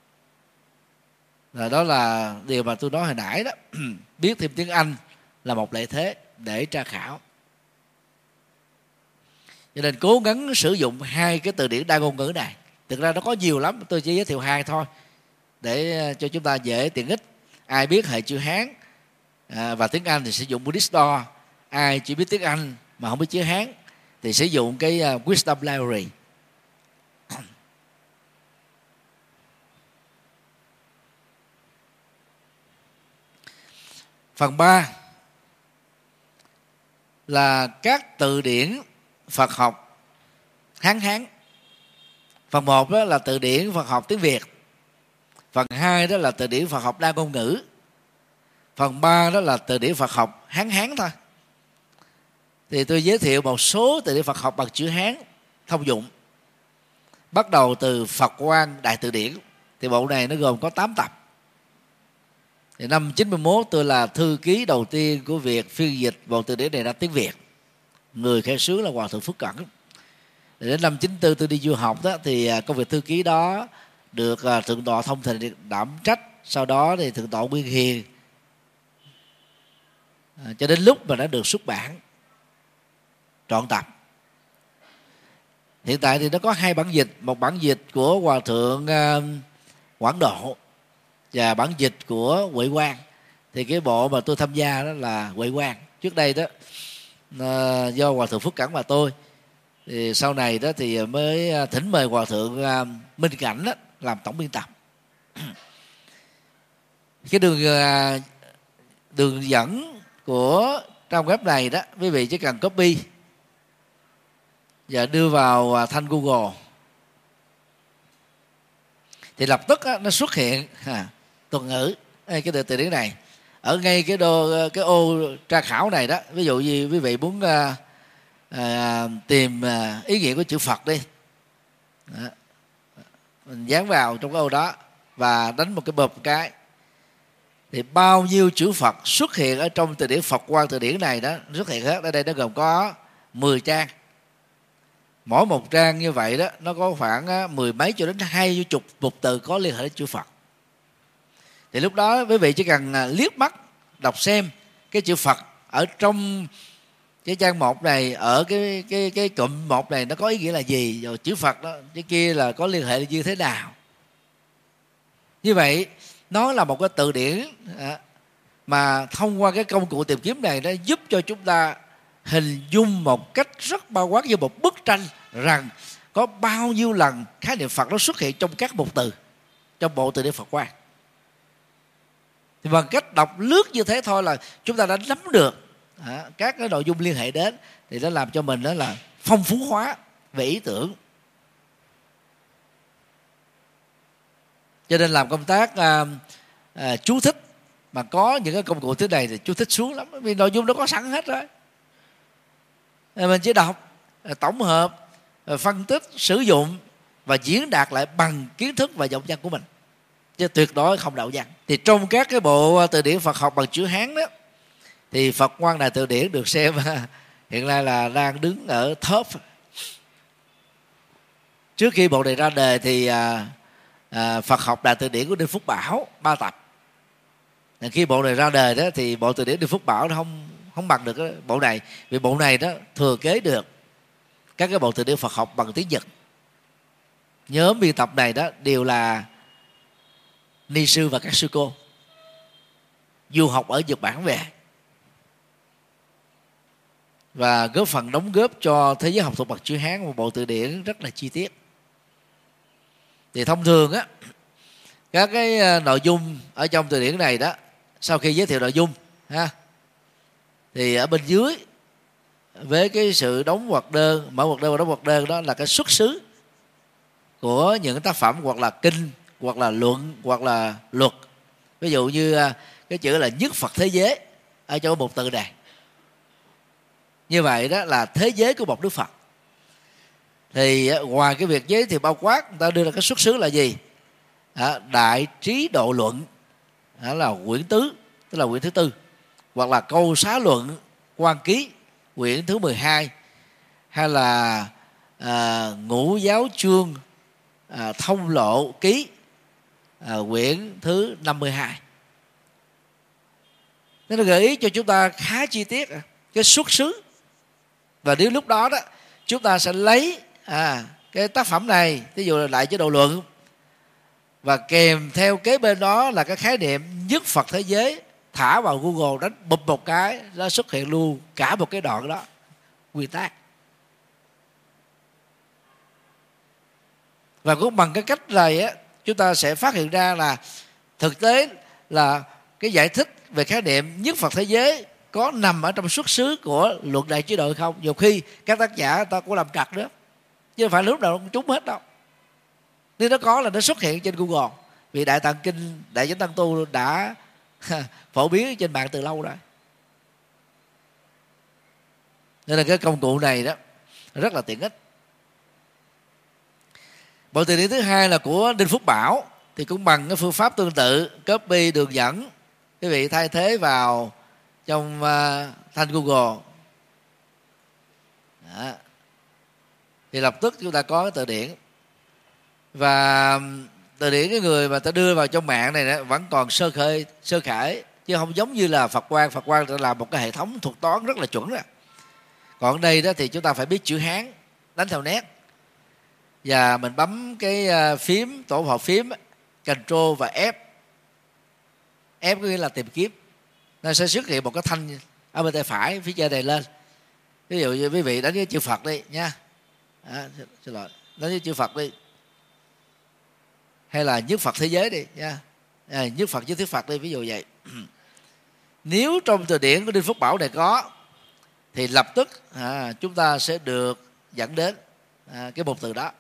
Rồi đó là điều mà tôi nói hồi nãy đó. Biết thêm tiếng Anh là một lợi thế để tra khảo. Cho nên cố gắng sử dụng hai cái từ điển đa ngôn ngữ này. Thực ra nó có nhiều lắm, tôi chỉ giới thiệu hai thôi để cho chúng ta dễ tiện ích. Ai biết hệ chữ Hán à, và tiếng Anh thì sử dụng Buddhist Door. Ai chỉ biết tiếng Anh mà không biết chữ Hán thì sử dụng cái uh, Wisdom Library. Phần ba là các từ điển Phật học Hán Hán. Phần một đó là từ điển Phật học tiếng Việt. Phần hai đó là từ điển Phật học đa ngôn ngữ. Phần ba đó là từ điển Phật học Hán Hán thôi. Thì tôi giới thiệu một số từ điển Phật học bằng chữ Hán thông dụng. Bắt đầu từ Phật Quang Đại Từ Điển. Thì bộ này nó gồm có tám tập. Thì năm chín mươi mốt tôi là thư ký đầu tiên của việc phiên dịch bộ từ điển này ra tiếng Việt. Người khởi xướng là Hòa Thượng Phước Cẩn. Thì đến năm chín mươi tư tôi đi du học đó, thì công việc thư ký đó được Thượng tọa Thông Thịnh đảm trách. Sau đó thì Thượng tọa Nguyên Hiền, à, cho đến lúc mà đã được xuất bản trọn tập. Hiện tại thì nó có hai bản dịch. Một bản dịch của Hòa Thượng uh, Quảng Độ và bản dịch của Huệ Quang. Thì cái bộ mà tôi tham gia đó là Huệ Quang. Trước đây đó uh, do Hòa Thượng Phước Cẩn và tôi, thì sau này đó thì mới thỉnh mời Hòa Thượng uh, Minh Cảnh đó, làm tổng biên tập. Cái đường uh, đường dẫn của trang web này đó, quý vị chỉ cần copy và đưa vào thanh Google thì lập tức á, nó xuất hiện ha, tuần ngữ cái từ từ điển này ở ngay cái đô cái ô tra khảo này đó. Ví dụ như quý vị muốn à, à, tìm à, ý nghĩa của chữ Phật đi đó. Mình dán vào trong cái ô đó và đánh một cái bợp một cái thì bao nhiêu chữ Phật xuất hiện ở trong từ điển Phật Quang từ điển này đó xuất hiện hết. Ở đây nó gồm có mười trang. Mỗi một trang như vậy đó nó có khoảng mười mấy cho đến hai chục mục từ có liên hệ đến chữ Phật. Thì lúc đó quý vị chỉ cần liếc mắt đọc xem cái chữ Phật ở trong cái trang một này, ở cái cái cái cụm một này nó có ý nghĩa là gì, rồi chữ Phật đó cái kia là có liên hệ như thế nào. Như vậy nó là một cái từ điển mà thông qua cái công cụ tìm kiếm này nó giúp cho chúng ta hình dung một cách rất bao quát như một bức tranh rằng có bao nhiêu lần khái niệm Phật nó xuất hiện trong các mục từ trong bộ từ điển Phật Quang. Thì bằng cách đọc lướt như thế thôi là chúng ta đã nắm được à, các cái nội dung liên hệ đến, thì nó làm cho mình đó là phong phú hóa về ý tưởng. Cho nên làm công tác à, à, chú thích mà có những cái công cụ thế này thì chú thích xuống lắm, vì nội dung nó có sẵn hết rồi. Mình chỉ đọc, tổng hợp, phân tích, sử dụng và diễn đạt lại bằng kiến thức và giọng văn của mình, chứ tuyệt đối không đạo văn. Thì trong các cái bộ từ điển Phật học bằng chữ Hán đó, thì Phật Quang Đại Từ Điển được xem hiện nay là đang đứng ở top. Trước khi bộ này ra đề thì à, à, Phật học Đại Từ Điển của Đinh Phúc Bảo ba tập. Nên khi bộ này ra đời đó thì bộ từ điển Đinh Phúc Bảo nó không không bằng được cái bộ này, vì bộ này đó thừa kế được các cái bộ từ điển Phật học bằng tiếng Nhật. nhóm biên tập này đó đều là ni sư và các sư cô du học ở Nhật Bản về, và góp phần đóng góp cho thế giới học thuật bậc chữ Hán một bộ từ điển rất là chi tiết. Thì thông thường á, các cái nội dung ở trong từ điển này đó, sau khi giới thiệu nội dung ha, thì ở bên dưới với cái sự đóng ngoặc đơn, mở ngoặc đơn và đóng ngoặc đơn đó là cái xuất xứ của những tác phẩm, hoặc là kinh, hoặc là luận, hoặc là luật. Ví dụ như cái chữ là nhất Phật thế giới ở trong một từ này, như vậy đó là thế giới của một Đức Phật. Thì ngoài cái việc giới thiệu bao quát, người ta đưa ra cái xuất xứ là gì? Đại trí độ luận, đó là quyển tứ, tức là quyển thứ tư, hoặc là câu xá luận quan ký quyển thứ mười hai, hay là à, ngũ giáo chương à, thông lộ ký à, quyển thứ năm mươi hai. Nên nó gợi ý cho chúng ta khá chi tiết cái xuất xứ. Và nếu lúc đó đó chúng ta sẽ lấy à, cái tác phẩm này, ví dụ là Đại Chế Độ Luận, và kèm theo kế bên đó là cái khái niệm nhất Phật thế giới, thả vào Google đánh bụp một cái, nó xuất hiện luôn cả một cái đoạn đó, nguyên tác. Và cũng bằng cái cách này á, chúng ta sẽ phát hiện ra là thực tế là cái giải thích về khái niệm nhất Phật thế giới có nằm ở trong xuất xứ của luận Đại Chế Độ hay không. Nhiều khi các tác giả ta cũng làm trật đó, chứ không phải lúc nào cũng trúng hết đâu. Nếu nó có là nó xuất hiện trên Google, vì Đại Tạng Kinh Đại Chánh Tăng Tu đã phổ biến trên mạng từ lâu rồi. Nên là cái công cụ này đó rất là tiện ích. Bộ từ điển thứ hai là của Đinh Phúc Bảo, thì cũng bằng cái phương pháp tương tự, copy đường dẫn, quý vị thay thế vào trong uh, thanh Google đó, thì lập tức chúng ta có cái từ điển. Và từ điển cái người mà ta đưa vào trong mạng này đó, vẫn còn sơ khởi sơ khởi, chứ không giống như là Phật Quang. Phật Quang là một cái hệ thống thuật toán rất là chuẩn rồi. Còn ở đây đó thì chúng ta phải biết chữ Hán, đánh theo nét, và mình bấm cái phím tổ hợp phím Ctrl và F. F có nghĩa là tìm kiếm, nó sẽ xuất hiện một cái thanh ở bên tay phải phía trên này lên. Ví dụ như quý vị đánh cái chữ Phật đi nha, à, xin lỗi, đánh cái chữ Phật đi, hay là nhất Phật thế giới đi nha, à, nhất Phật với thuyết Phật đi, ví dụ vậy. Nếu trong từ điển của Đinh Phúc Bảo này có, thì lập tức à, chúng ta sẽ được dẫn đến à, cái một từ đó.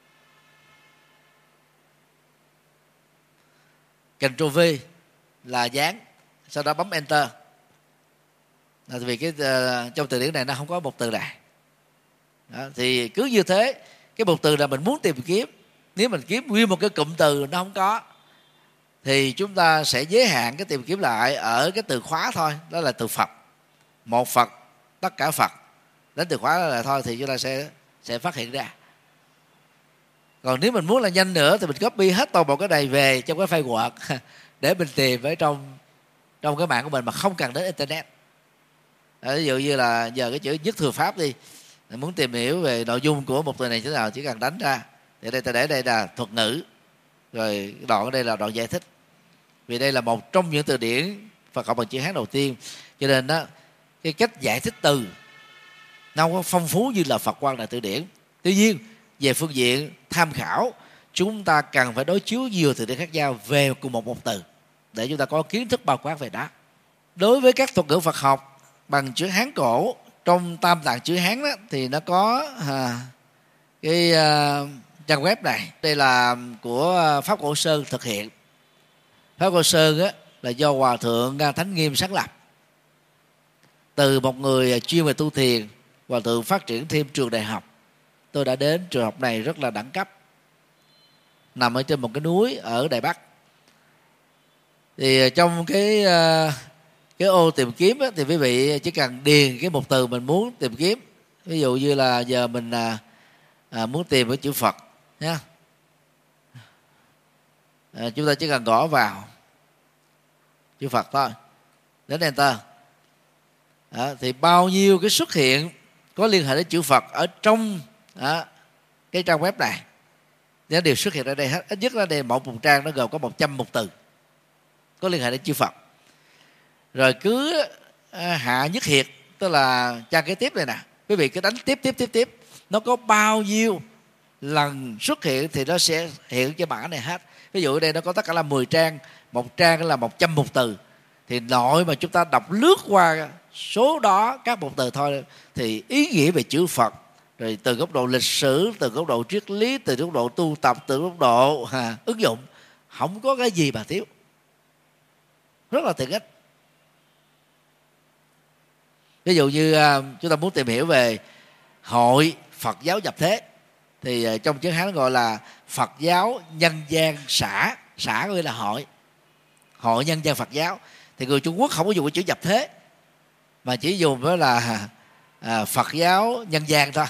Ctrl V là dán, sau đó bấm Enter. Là vì cái uh, trong từ điển này nó không có một từ này đó, thì cứ như thế, cái một từ là mình muốn tìm kiếm, nếu mình kiếm nguyên một cái cụm từ nó không có, thì chúng ta sẽ giới hạn cái tìm kiếm lại ở cái từ khóa thôi, đó là từ Phật, một Phật, tất cả Phật, đến từ khóa là thôi, thì chúng ta sẽ sẽ phát hiện ra. Còn nếu mình muốn là nhanh nữa thì mình copy hết toàn bộ cái này về trong cái file Word để mình tìm ở trong trong cái mạng của mình mà không cần đến internet. Ví dụ như là giờ cái chữ nhất thừa pháp đi, mình muốn tìm hiểu về nội dung của một từ này thế nào, chỉ cần đánh ra thì đây ta để đây là thuật ngữ, rồi đoạn ở đây là đoạn giải thích. Vì đây là một trong những từ điển Phật học bằng chữ Hán đầu tiên, cho nên đó cái cách giải thích từ nó không có phong phú như là Phật Quang Đại Từ Điển. Tuy nhiên về phương diện tham khảo, chúng ta cần phải đối chiếu nhiều từ điển khác nhau về cùng một một từ để chúng ta có kiến thức bao quát về đó. Đối với các thuật ngữ Phật học bằng chữ Hán cổ, trong Tam Tạng chữ Hán đó, thì nó có à, cái à, trang web này. Đây là của Pháp Cổ Sơn thực hiện. Pháp Cổ Sơn á, là do Hòa Thượng Thánh Nghiêm sáng lập. Từ một người chuyên về tu thiền, Hòa Thượng phát triển thêm trường đại học. Tôi đã đến trường học này rất là đẳng cấp, nằm ở trên một cái núi ở Đài Bắc. Thì trong cái cái ô tìm kiếm á, thì quý vị chỉ cần điền cái một từ mình muốn tìm kiếm. Ví dụ như là giờ mình à, à, muốn tìm cái chữ Phật nhá, à, chúng ta chỉ cần gõ vào chữ Phật thôi, đến Enter. À, thì bao nhiêu cái xuất hiện có liên hệ đến chữ Phật ở trong à, cái trang web này nó đều xuất hiện ở đây hết. Ít nhất là đây một một trang nó gồm có một trăm mục từ có liên hệ đến chư Phật. Rồi cứ hạ nhất hiệt, tức là trang kế tiếp này nè, quý vị cứ đánh tiếp tiếp tiếp tiếp, nó có bao nhiêu lần xuất hiện thì nó sẽ hiện cái bảng này hết. Ví dụ ở đây nó có tất cả là mười trang, một trang là một trăm mục từ, thì nội mà chúng ta đọc lướt qua số đó các mục từ thôi thì ý nghĩa về chữ Phật, rồi từ góc độ lịch sử, từ góc độ triết lý, từ góc độ tu tập, từ góc độ à, ứng dụng, không có cái gì mà thiếu, rất là tiện ích. Ví dụ như à, chúng ta muốn tìm hiểu về hội Phật giáo nhập thế thì à, trong chữ Hán gọi là Phật giáo nhân gian xã. Xã gọi là hội, hội nhân gian Phật giáo. Thì người Trung Quốc không có dùng cái chữ nhập thế, mà chỉ dùng đó là à, Phật giáo nhân gian thôi.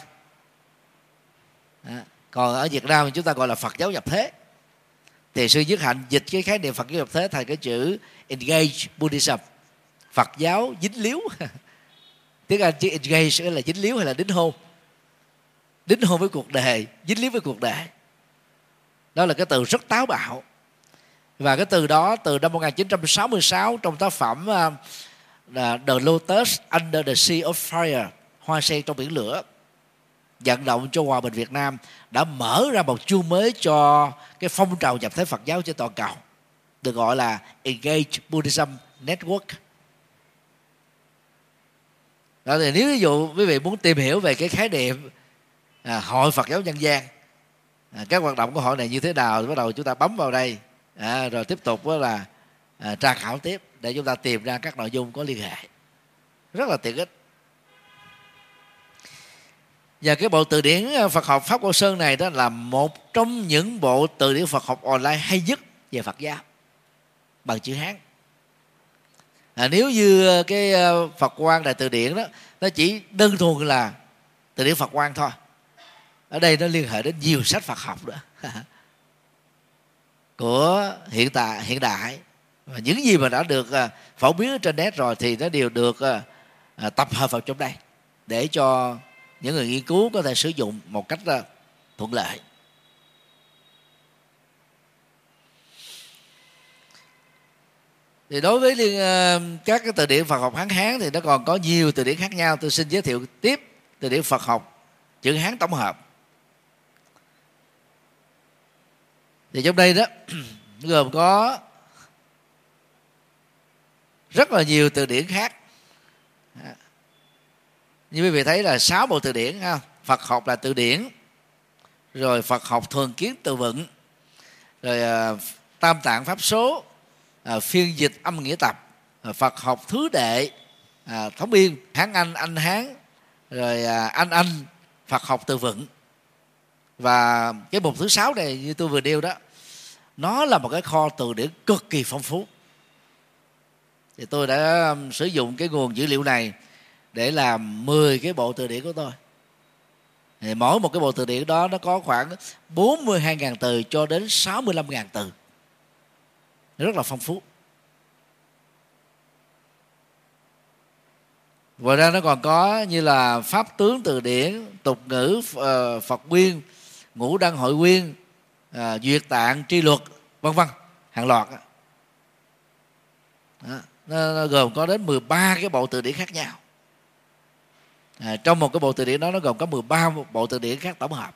À, còn ở Việt Nam chúng ta gọi là Phật giáo nhập thế. Thì sư Nhất Hạnh dịch cái khái niệm Phật giáo nhập thế thành cái chữ engage Buddhism, Phật giáo dính líu. Tiếng Anh chữ engage là dính líu hay là đính hôn, đính hôn với cuộc đời, dính líu với cuộc đời. Đó là cái từ rất táo bạo. Và cái từ đó từ năm một nghìn chín trăm sáu mươi sáu trong tác phẩm uh, The Lotus Under the Sea of Fire, Hoa sen trong biển lửa, vận động cho hòa bình Việt Nam, đã mở ra một chương mới cho cái phong trào nhập thế Phật giáo trên toàn cầu, được gọi là Engage Buddhism Network. Đó, thì nếu ví dụ quý vị muốn tìm hiểu về cái khái niệm à, hội Phật giáo nhân gian, à, các hoạt động của hội này như thế nào, thì bắt đầu chúng ta bấm vào đây, à, rồi tiếp tục đó là à, tra khảo tiếp để chúng ta tìm ra các nội dung có liên hệ, rất là tiện ích. Và cái bộ từ điển Phật học Pháp Quang Sơn này đó là một trong những bộ từ điển Phật học online hay nhất về Phật giáo bằng chữ Hán. À, nếu như cái Phật Quang Đại Từ Điển đó nó chỉ đơn thuần là từ điển Phật Quang thôi, ở đây nó liên hệ đến nhiều sách Phật học nữa của hiện tại hiện đại, và những gì mà đã được phổ biến ở trên net rồi thì nó đều được tập hợp vào trong đây để cho những người nghiên cứu có thể sử dụng một cách thuận lợi. Thì đối với các cái từ điển Phật học Hán Hán thì nó còn có nhiều từ điển khác nhau. Tôi xin giới thiệu tiếp từ điển Phật học chữ Hán tổng hợp. Thì trong đây đó gồm có rất là nhiều từ điển khác. Như quý vị thấy là sáu bộ từ điển ha. Phật học là từ điển, rồi Phật học thường kiến từ vựng, rồi uh, tam tạng pháp số, uh, phiên dịch âm nghĩa tập, uh, Phật học thứ đệ, uh, thống biên, Hán Anh, Anh Hán, rồi uh, Anh Anh, Phật học từ vựng. Và cái mục thứ sáu này như tôi vừa nêu đó, nó là một cái kho từ điển cực kỳ phong phú. Thì tôi đã um, sử dụng cái nguồn dữ liệu này để làm mười cái bộ từ điển của tôi. Thì mỗi một cái bộ từ điển đó nó có khoảng bốn mươi hai nghìn từ cho đến sáu mươi lăm nghìn từ, rất là phong phú. Ngoài ra nó còn có như là Pháp tướng từ điển, tục ngữ uh, Phật nguyên, ngũ đăng hội nguyên, uh, duyệt tạng tri luật, vân vân, hàng loạt. Đó, nó, nó gồm có đến mười ba cái bộ từ điển khác nhau. À, trong một cái bộ từ điển đó nó gồm có mười ba bộ từ điển khác tổng hợp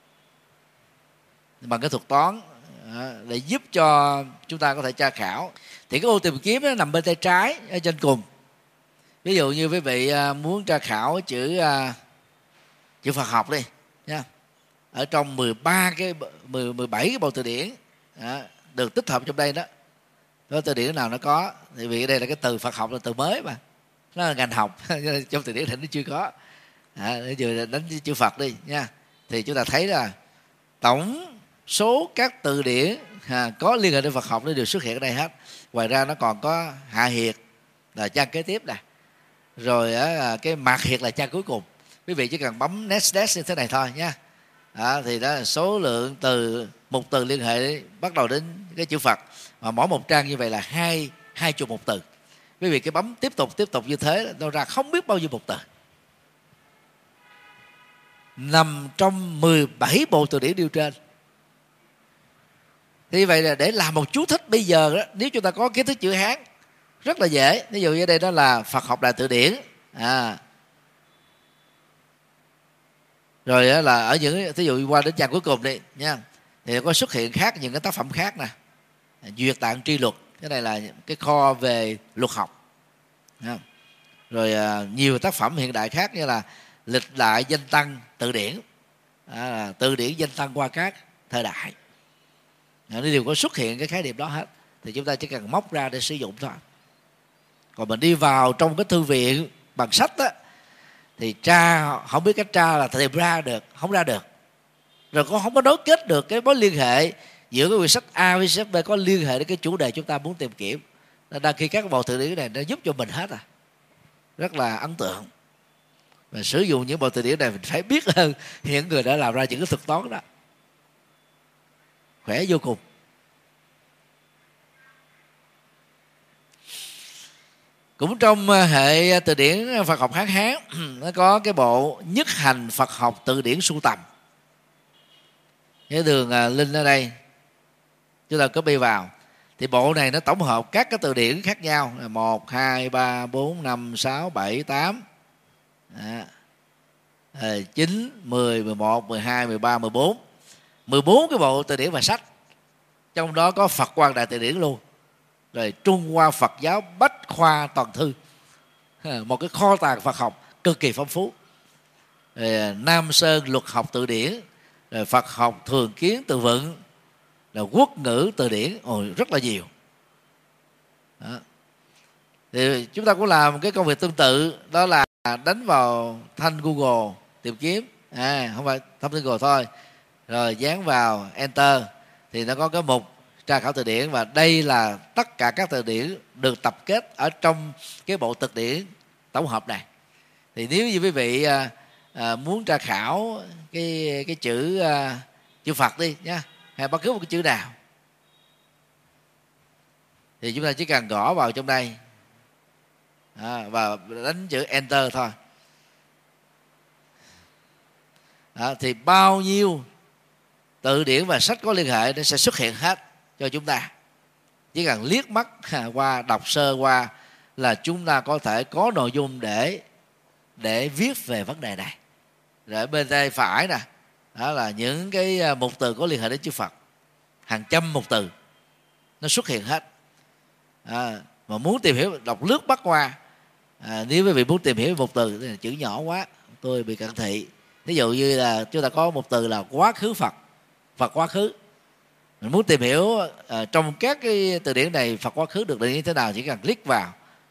bằng cái thuật toán à, để giúp cho chúng ta có thể tra khảo. Thì cái ô tìm kiếm nó nằm bên tay trái ở trên cùng. Ví dụ như quý vị à, muốn tra khảo chữ à, chữ Phật học đi nha, ở trong mười ba cái mười mười bảy cái bộ từ điển à, được tích hợp trong đây đó, có từ điển nào nó có, thì vì đây là cái từ Phật học là từ mới mà, nó là ngành học trong từ điển thì nó chưa có. À, giờ đánh chữ Phật đi nha, thì chúng ta thấy là tổng số các từ điển à, có liên hệ đến Phật học nó đều xuất hiện ở đây hết. Ngoài ra nó còn có hạ hiệt là trang kế tiếp nè, rồi à, cái mạt hiệt là trang cuối cùng. Quý vị chỉ cần bấm next next như thế này thôi nha. À, thì đó là số lượng từ một từ liên hệ bắt đầu đến cái chữ Phật, mà mỗi một trang như vậy là hai hai chục một từ. Quý vị cái bấm tiếp tục tiếp tục như thế, nó ra không biết bao nhiêu một từ, nằm trong mười bảy bộ từ điển nêu trên. Thì vậy là để làm một chú thích bây giờ đó, nếu chúng ta có kiến thức chữ Hán rất là dễ. Ví dụ như đây đó là Phật học Đại Từ Điển, à, rồi đó là ở những ví dụ qua đến trang cuối cùng đi nha, thì có xuất hiện khác những cái tác phẩm khác nè, Duyệt Tạng Tri Luật, cái này là cái kho về luật học, rồi à, nhiều tác phẩm hiện đại khác như là Lịch Đại Danh Tăng Từ Điển, à, từ điển danh tăng qua các thời đại, nó đều có xuất hiện cái khái niệm đó hết. Thì chúng ta chỉ cần móc ra để sử dụng thôi. Còn mình đi vào trong cái thư viện bằng sách á, thì tra không biết cách tra là tìm ra được không ra được, rồi cũng không có nối kết được cái mối liên hệ giữa cái quyển sách A với sách B có liên hệ đến cái chủ đề chúng ta muốn tìm kiếm. Đa khi các bộ từ điển này nó giúp cho mình hết à, rất là ấn tượng. Và sử dụng những bộ từ điển này mình phải biết hơn những người đã làm ra những cái thuật toán đó, khỏe vô cùng. Cũng trong hệ từ điển Phật học Hán Hán, nó có cái bộ Nhất Hành Phật học Từ điển sưu tầm. Cái đường link ở đây chúng ta copy vào, thì bộ này nó tổng hợp các cái từ điển khác nhau là một, hai, ba, bốn, năm, sáu, bảy, tám, chín, mười, mười một, mười hai, mười ba, mười bốn, mười bốn cái bộ từ điển và sách. Trong đó có Phật Quang Đại Từ Điển luôn, rồi Trung Hoa Phật Giáo Bách Khoa Toàn Thư, một cái kho tàng Phật học cực kỳ phong phú. Rồi Nam Sơn Luật học Từ Điển, rồi Phật học Thường Kiến Từ Vựng, rồi Quốc ngữ Từ Điển, ôi rất là nhiều. Đó. Thì chúng ta cũng làm cái công việc tương tự, đó là đánh vào thanh Google tìm kiếm, à, không phải thông tin Google thôi, rồi dán vào Enter thì nó có cái mục tra khảo từ điển, và đây là tất cả các từ điển được tập kết ở trong cái bộ từ điển tổng hợp này. Thì nếu như quý vị à, à, muốn tra khảo cái cái chữ à, chữ Phật đi nha, hay bất cứ một cái chữ nào, thì chúng ta chỉ cần gõ vào trong đây, à, và đánh chữ Enter thôi. Đó, thì bao nhiêu từ điển và sách có liên hệ nó sẽ xuất hiện hết cho chúng ta. Chỉ cần liếc mắt qua, đọc sơ qua là chúng ta có thể có nội dung để để viết về vấn đề này. Rồi ở bên tay phải nè, đó là những cái mục từ có liên hệ đến chữ Phật, hàng trăm mục từ nó xuất hiện hết. À, mà muốn tìm hiểu đọc lướt bắt qua, à, nếu quý vị muốn tìm hiểu một từ thì chữ nhỏ quá, tôi bị cận thị. Ví dụ như là chúng ta có một từ là quá khứ Phật, Phật quá khứ. Mình muốn tìm hiểu à, trong các cái từ điển này Phật quá khứ được định như thế nào, chỉ cần click vào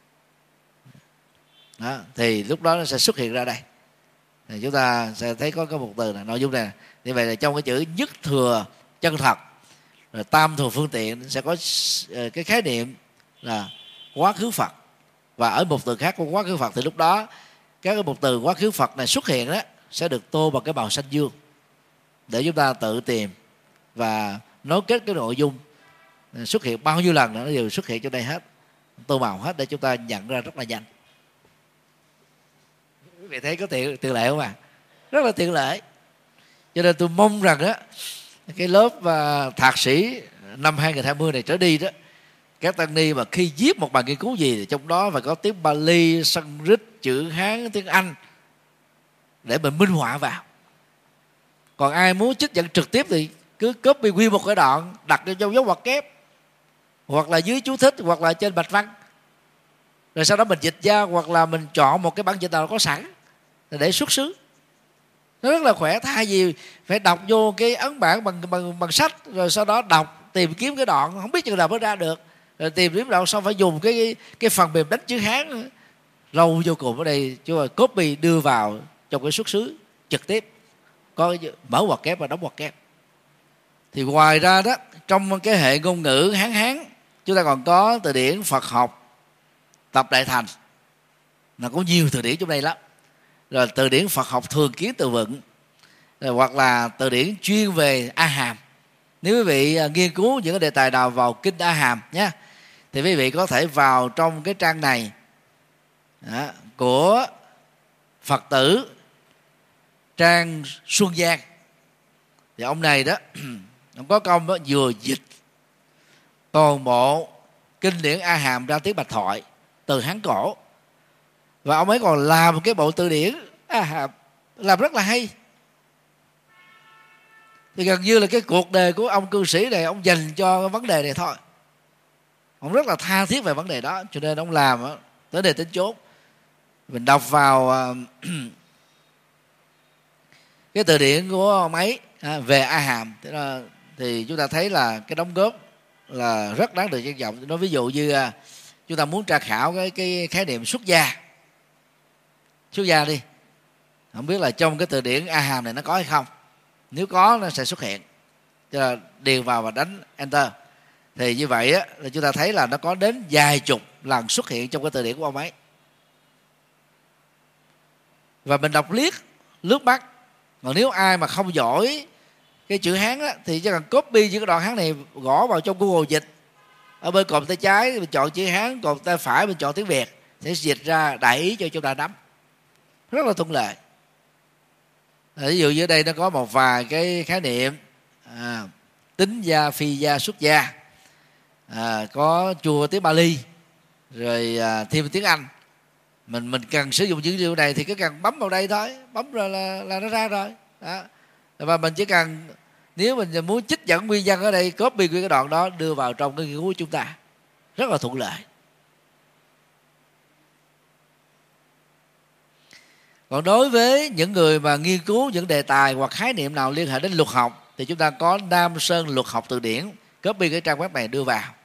đó, thì lúc đó nó sẽ xuất hiện ra đây. Thì chúng ta sẽ thấy có cái một từ là nội dung này. Như vậy là trong cái chữ nhất thừa chân thật, rồi tam thừa phương tiện sẽ có cái khái niệm là quá khứ Phật. Và ở một từ khác của quá khứ Phật thì lúc đó các cái một từ quá khứ Phật này xuất hiện đó sẽ được tô bằng cái màu xanh dương để chúng ta tự tìm và nối kết cái nội dung xuất hiện bao nhiêu lần nữa, nó đều xuất hiện trong đây hết, tô màu hết để chúng ta nhận ra rất là nhanh. Quý vị thấy có tiện tiện lợi không ạ? À? Rất là tiện lợi. Cho nên tôi mong rằng đó cái lớp uh, thạc sĩ năm hai không hai không này trở đi đó, các tăng ni mà khi viết một bài nghiên cứu gì thì trong đó phải có tiếng Bali, Sanskrit, chữ Hán, tiếng Anh để mình minh họa vào. Còn ai muốn trích dẫn trực tiếp thì cứ copy nguyên một cái đoạn đặt trong dấu ngoặc kép, hoặc là dưới chú thích, hoặc là trên bạch văn, rồi sau đó mình dịch ra, hoặc là mình chọn một cái bản dịch nào có sẵn để xuất xứ. Nó rất là khỏe, thay vì phải đọc vô cái ấn bản bằng bằng bằng sách, rồi sau đó đọc tìm kiếm cái đoạn không biết chừng nào mới ra được, rồi tìm kiếm đoạn xong phải dùng cái cái, cái phần mềm đánh chữ Hán lâu vô cùng. Ở đây chúng ta copy đưa vào trong cái xuất xứ trực tiếp, có mở ngoặc kép và đóng ngoặc kép. Thì ngoài ra đó, trong cái hệ ngôn ngữ Hán Hán chúng ta còn có từ điển Phật học tập Đại Thành, là có nhiều từ điển trong đây lắm. Rồi từ điển Phật học Thường Kiến Từ Vựng, rồi hoặc là từ điển chuyên về A Hàm. Nếu quý vị nghiên cứu những cái đề tài nào vào kinh A Hàm nhé, thì quý vị có thể vào trong cái trang này đó, của Phật tử Trang Xuân Giang. Thì ông này đó, ông có công đó, vừa dịch toàn bộ kinh điển A Hàm ra tiếng Bạch thoại từ Hán cổ, và ông ấy còn làm một cái bộ từ điển A Hàm làm rất là hay. Thì gần như là cái cuộc đời của ông cư sĩ này ông dành cho cái vấn đề này thôi. Ông rất là tha thiết về vấn đề đó, cho nên ông làm tới đề tính chốt. Mình đọc vào cái từ điển của ông ấy về A Hàm thì chúng ta thấy là cái đóng góp là rất đáng được trân trọng. Nói ví dụ như chúng ta muốn tra khảo cái cái khái niệm xuất gia, xuất gia đi, không biết là trong cái từ điển A Hàm này nó có hay không. Nếu có nó sẽ xuất hiện, cho điền vào và đánh enter. Thì như vậy á, là chúng ta thấy là nó có đến vài chục lần xuất hiện trong cái từ điển của ông ấy. Và mình đọc liếc lướt mắt. Còn nếu ai mà không giỏi cái chữ Hán á, thì chỉ cần copy những cái đoạn Hán này gõ vào trong Google dịch. Ở bên cột tay trái mình chọn chữ Hán, cột tay phải mình chọn tiếng Việt, sẽ dịch ra đại ý cho chúng ta nắm. Rất là thuận lợi. Ví dụ như đây nó có một vài cái khái niệm à, tính gia, phi gia, xuất gia, à, có chùa tiếng Bali, rồi à, thêm tiếng Anh. Mình mình cần sử dụng những điều này thì cứ cần bấm vào đây thôi, bấm rồi là, là nó ra rồi đó. Và mình chỉ cần, nếu mình muốn trích dẫn nguyên văn ở đây, copy cái đoạn đó đưa vào trong cái nghiên cứu của chúng ta, rất là thuận lợi. Còn đối với những người mà nghiên cứu những đề tài hoặc khái niệm nào liên hệ đến luật học thì chúng ta có Nam Sơn Luật Học Từ Điển, copy cái trang web này đưa vào.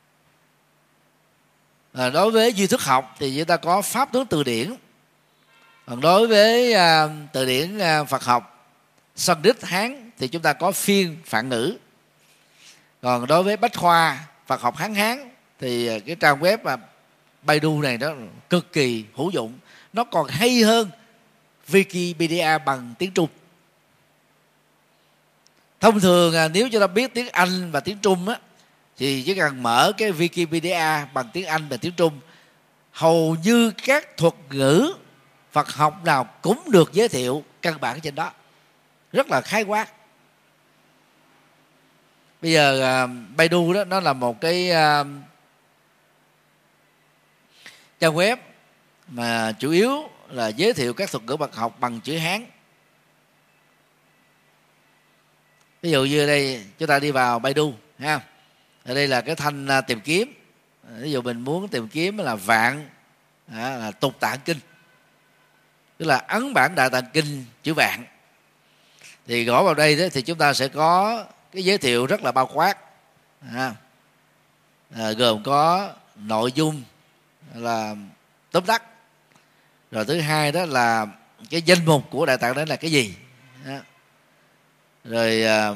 À, đối với duy thức học thì chúng ta có Pháp Tướng Từ Điển. Còn đối với à, từ điển à, Phật học Sanskrit Hán thì chúng ta có Phiên Phạn Ngữ. Còn đối với Bách Khoa Phật học Hán Hán thì cái trang web mà Baidu này nó cực kỳ hữu dụng, nó còn hay hơn Wikipedia bằng tiếng Trung. Thông thường à, nếu chúng ta biết tiếng Anh và tiếng Trung á, thì chỉ cần mở cái Wikipedia bằng tiếng Anh và tiếng Trung, hầu như các thuật ngữ Phật học nào cũng được giới thiệu căn bản trên đó, rất là khái quát. Bây giờ à, Baidu đó nó là một cái à, trang web mà chủ yếu là giới thiệu các thuật ngữ Phật học bằng chữ Hán. Ví dụ như đây chúng ta đi vào Baidu ha, ở đây là cái thanh tìm kiếm. Ví dụ mình muốn tìm kiếm là vạn à, là tục tạng kinh, tức là ấn bản đại tạng kinh chữ vạn, thì gõ vào đây đó, thì chúng ta sẽ có cái giới thiệu rất là bao quát à, à, gồm có nội dung là tóm tắt, rồi thứ hai đó là cái danh mục của đại tạng đó là cái gì à, rồi à,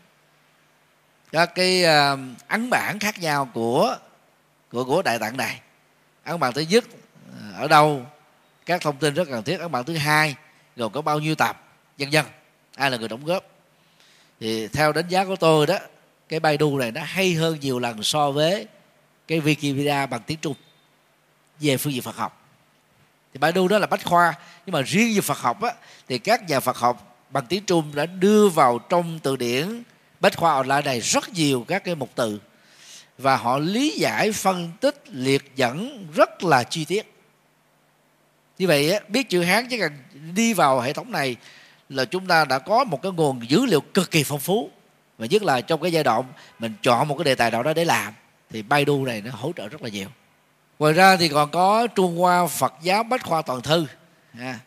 các cái uh, ấn bản khác nhau của của của đại tạng này. Ấn bản thứ nhất ở đâu, các thông tin rất cần thiết. Ấn bản thứ hai gồm có bao nhiêu tập, vân vân, ai là người đóng góp. Thì theo đánh giá của tôi đó, cái Baidu này nó hay hơn nhiều lần so với cái Wikipedia bằng tiếng Trung về phương diện Phật học. Thì Baidu đó là bách khoa, nhưng mà riêng về Phật học á, thì các nhà Phật học bằng tiếng Trung đã đưa vào trong từ điển bách khoa online này rất nhiều các cái mục từ, và họ lý giải, phân tích, liệt dẫn rất là chi tiết. Như vậy á, biết chữ Hán chỉ cần đi vào hệ thống này là chúng ta đã có một cái nguồn dữ liệu cực kỳ phong phú. Và nhất là trong cái giai đoạn mình chọn một cái đề tài nào đó để làm thì Baidu này nó hỗ trợ rất là nhiều. Ngoài ra thì còn có Trung Hoa Phật giáo Bách Khoa Toàn Thư à,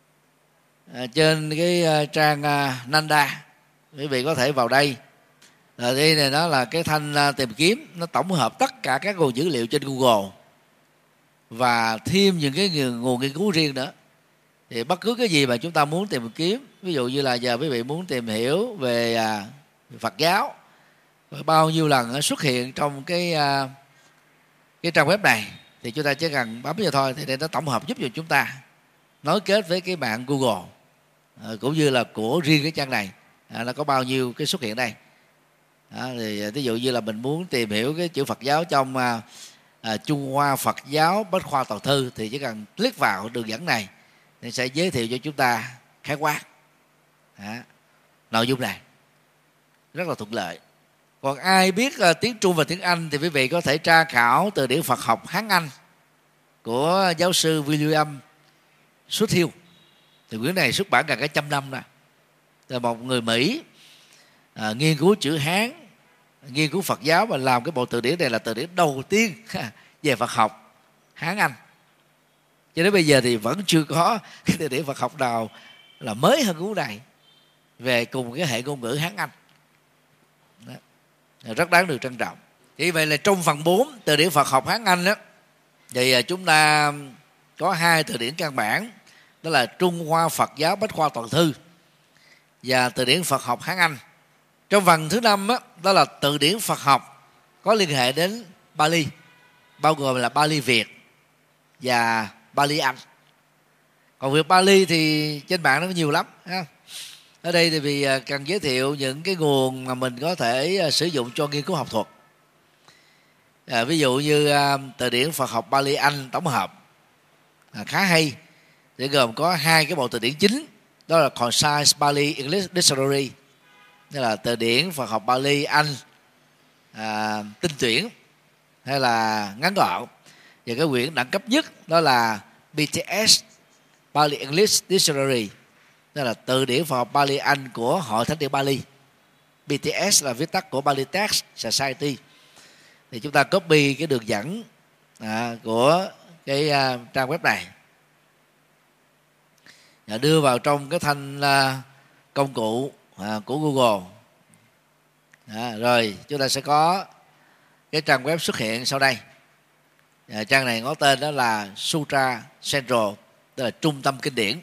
à, trên cái uh, trang uh, Nanda. Quý vị có thể vào đây. Ở đây này nó là cái thanh uh, tìm kiếm, nó tổng hợp tất cả các nguồn dữ liệu trên Google và thêm những cái nguồn nghiên cứu riêng nữa. Thì bất cứ cái gì mà chúng ta muốn tìm kiếm, ví dụ như là giờ quý vị muốn tìm hiểu về uh, Phật giáo, bao nhiêu lần xuất hiện trong cái uh, cái trang web này, thì chúng ta chỉ cần bấm vào thôi, thì để nó tổng hợp giúp cho chúng ta nối kết với cái mạng Google à, cũng như là của riêng cái trang này à, nó có bao nhiêu cái xuất hiện đây. À, thì ví dụ như là mình muốn tìm hiểu cái chữ Phật giáo trong à, à, Trung Hoa Phật giáo Bách Khoa Toàn Thư, thì chỉ cần click vào đường dẫn này thì sẽ giới thiệu cho chúng ta khái quát à, nội dung này rất là thuận lợi. Còn ai biết uh, tiếng Trung và tiếng Anh thì quý vị có thể tra khảo từ điển Phật học Hán Anh của giáo sư William Shuthill. Thì quyển này xuất bản gần cả trăm năm rồi. Là một người Mỹ à, nghiên cứu chữ Hán, nghiên cứu Phật giáo và làm cái bộ từ điển này là từ điển đầu tiên về Phật học Hán Anh. Cho đến bây giờ thì vẫn chưa có cái từ điển Phật học nào là mới hơn cuốn này về cùng cái hệ ngôn ngữ Hán Anh. Đó. Rất đáng được trân trọng. Thì vậy là trong phần bốn từ điển Phật học Hán Anh đó, thì chúng ta có hai từ điển căn bản, đó là Trung Hoa Phật giáo Bách khoa toàn thư và từ điển Phật học Hán Anh. Trong phần thứ năm đó, đó là từ điển Phật học có liên hệ đến Bali, bao gồm là Bali Việt và Bali Anh. Còn việc Bali thì trên mạng nó có nhiều lắm ha. Ở đây thì vì cần giới thiệu những cái nguồn mà mình có thể sử dụng cho nghiên cứu học thuật. À, ví dụ như uh, từ điển Phật học Bali Anh tổng hợp à, khá hay, để gồm có hai cái bộ từ điển chính, đó là Concise Bali English Dictionary, đó là từ điển Phật học Bali Anh à, tinh tuyển hay là ngắn gọn, và cái quyển đẳng cấp nhất đó là bê tê ét Bali English Dictionary, đó là từ điển Phật học Bali Anh của Hội Thánh địa Bali. bê tê ét là viết tắt của Bali Text Society. Thì chúng ta copy cái đường dẫn à, của cái uh, trang web này và đưa vào trong cái thanh uh, công cụ à, của Google. À, rồi chúng ta sẽ có cái trang web xuất hiện sau đây. À, trang này có tên đó là Sutra Central, tức là trung tâm kinh điển.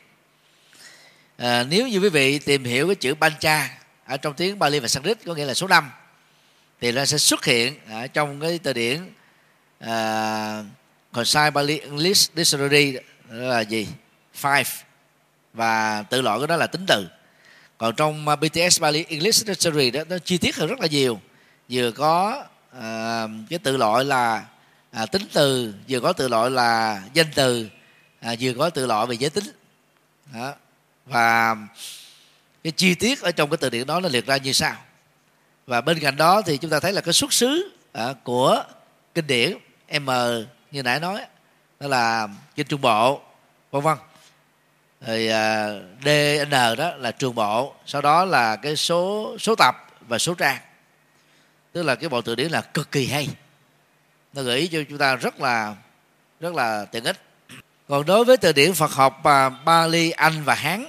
À, nếu như quý vị tìm hiểu cái chữ Pancha ở trong tiếng Bali và Sanskrit, có nghĩa là số năm, thì nó sẽ xuất hiện ở trong cái từ điển uh, Concise Bali English Dictionary, đó là gì? Five, và tự loại của nó là tính từ. Còn trong bê tê ét Bali English Dictionary đó, nó chi tiết hơn rất là nhiều. Vừa có uh, cái tự loại là uh, tính từ, vừa có tự loại là danh từ, uh, vừa có tự loại về giới tính. Đó. Và cái chi tiết ở trong cái từ điển đó nó liệt ra như sau. Và bên cạnh đó thì chúng ta thấy là cái xuất xứ à, của kinh điển M như nãy nói, đó là kinh Trung Bộ, vân vân. Rồi à, đê en đó là trường bộ, sau đó là cái số số tập và số trang. Tức là cái bộ từ điển là cực kỳ hay, nó gợi ý cho chúng ta rất là rất là tiện ích. Còn đối với từ điển Phật học à, Bali, Anh và Hán,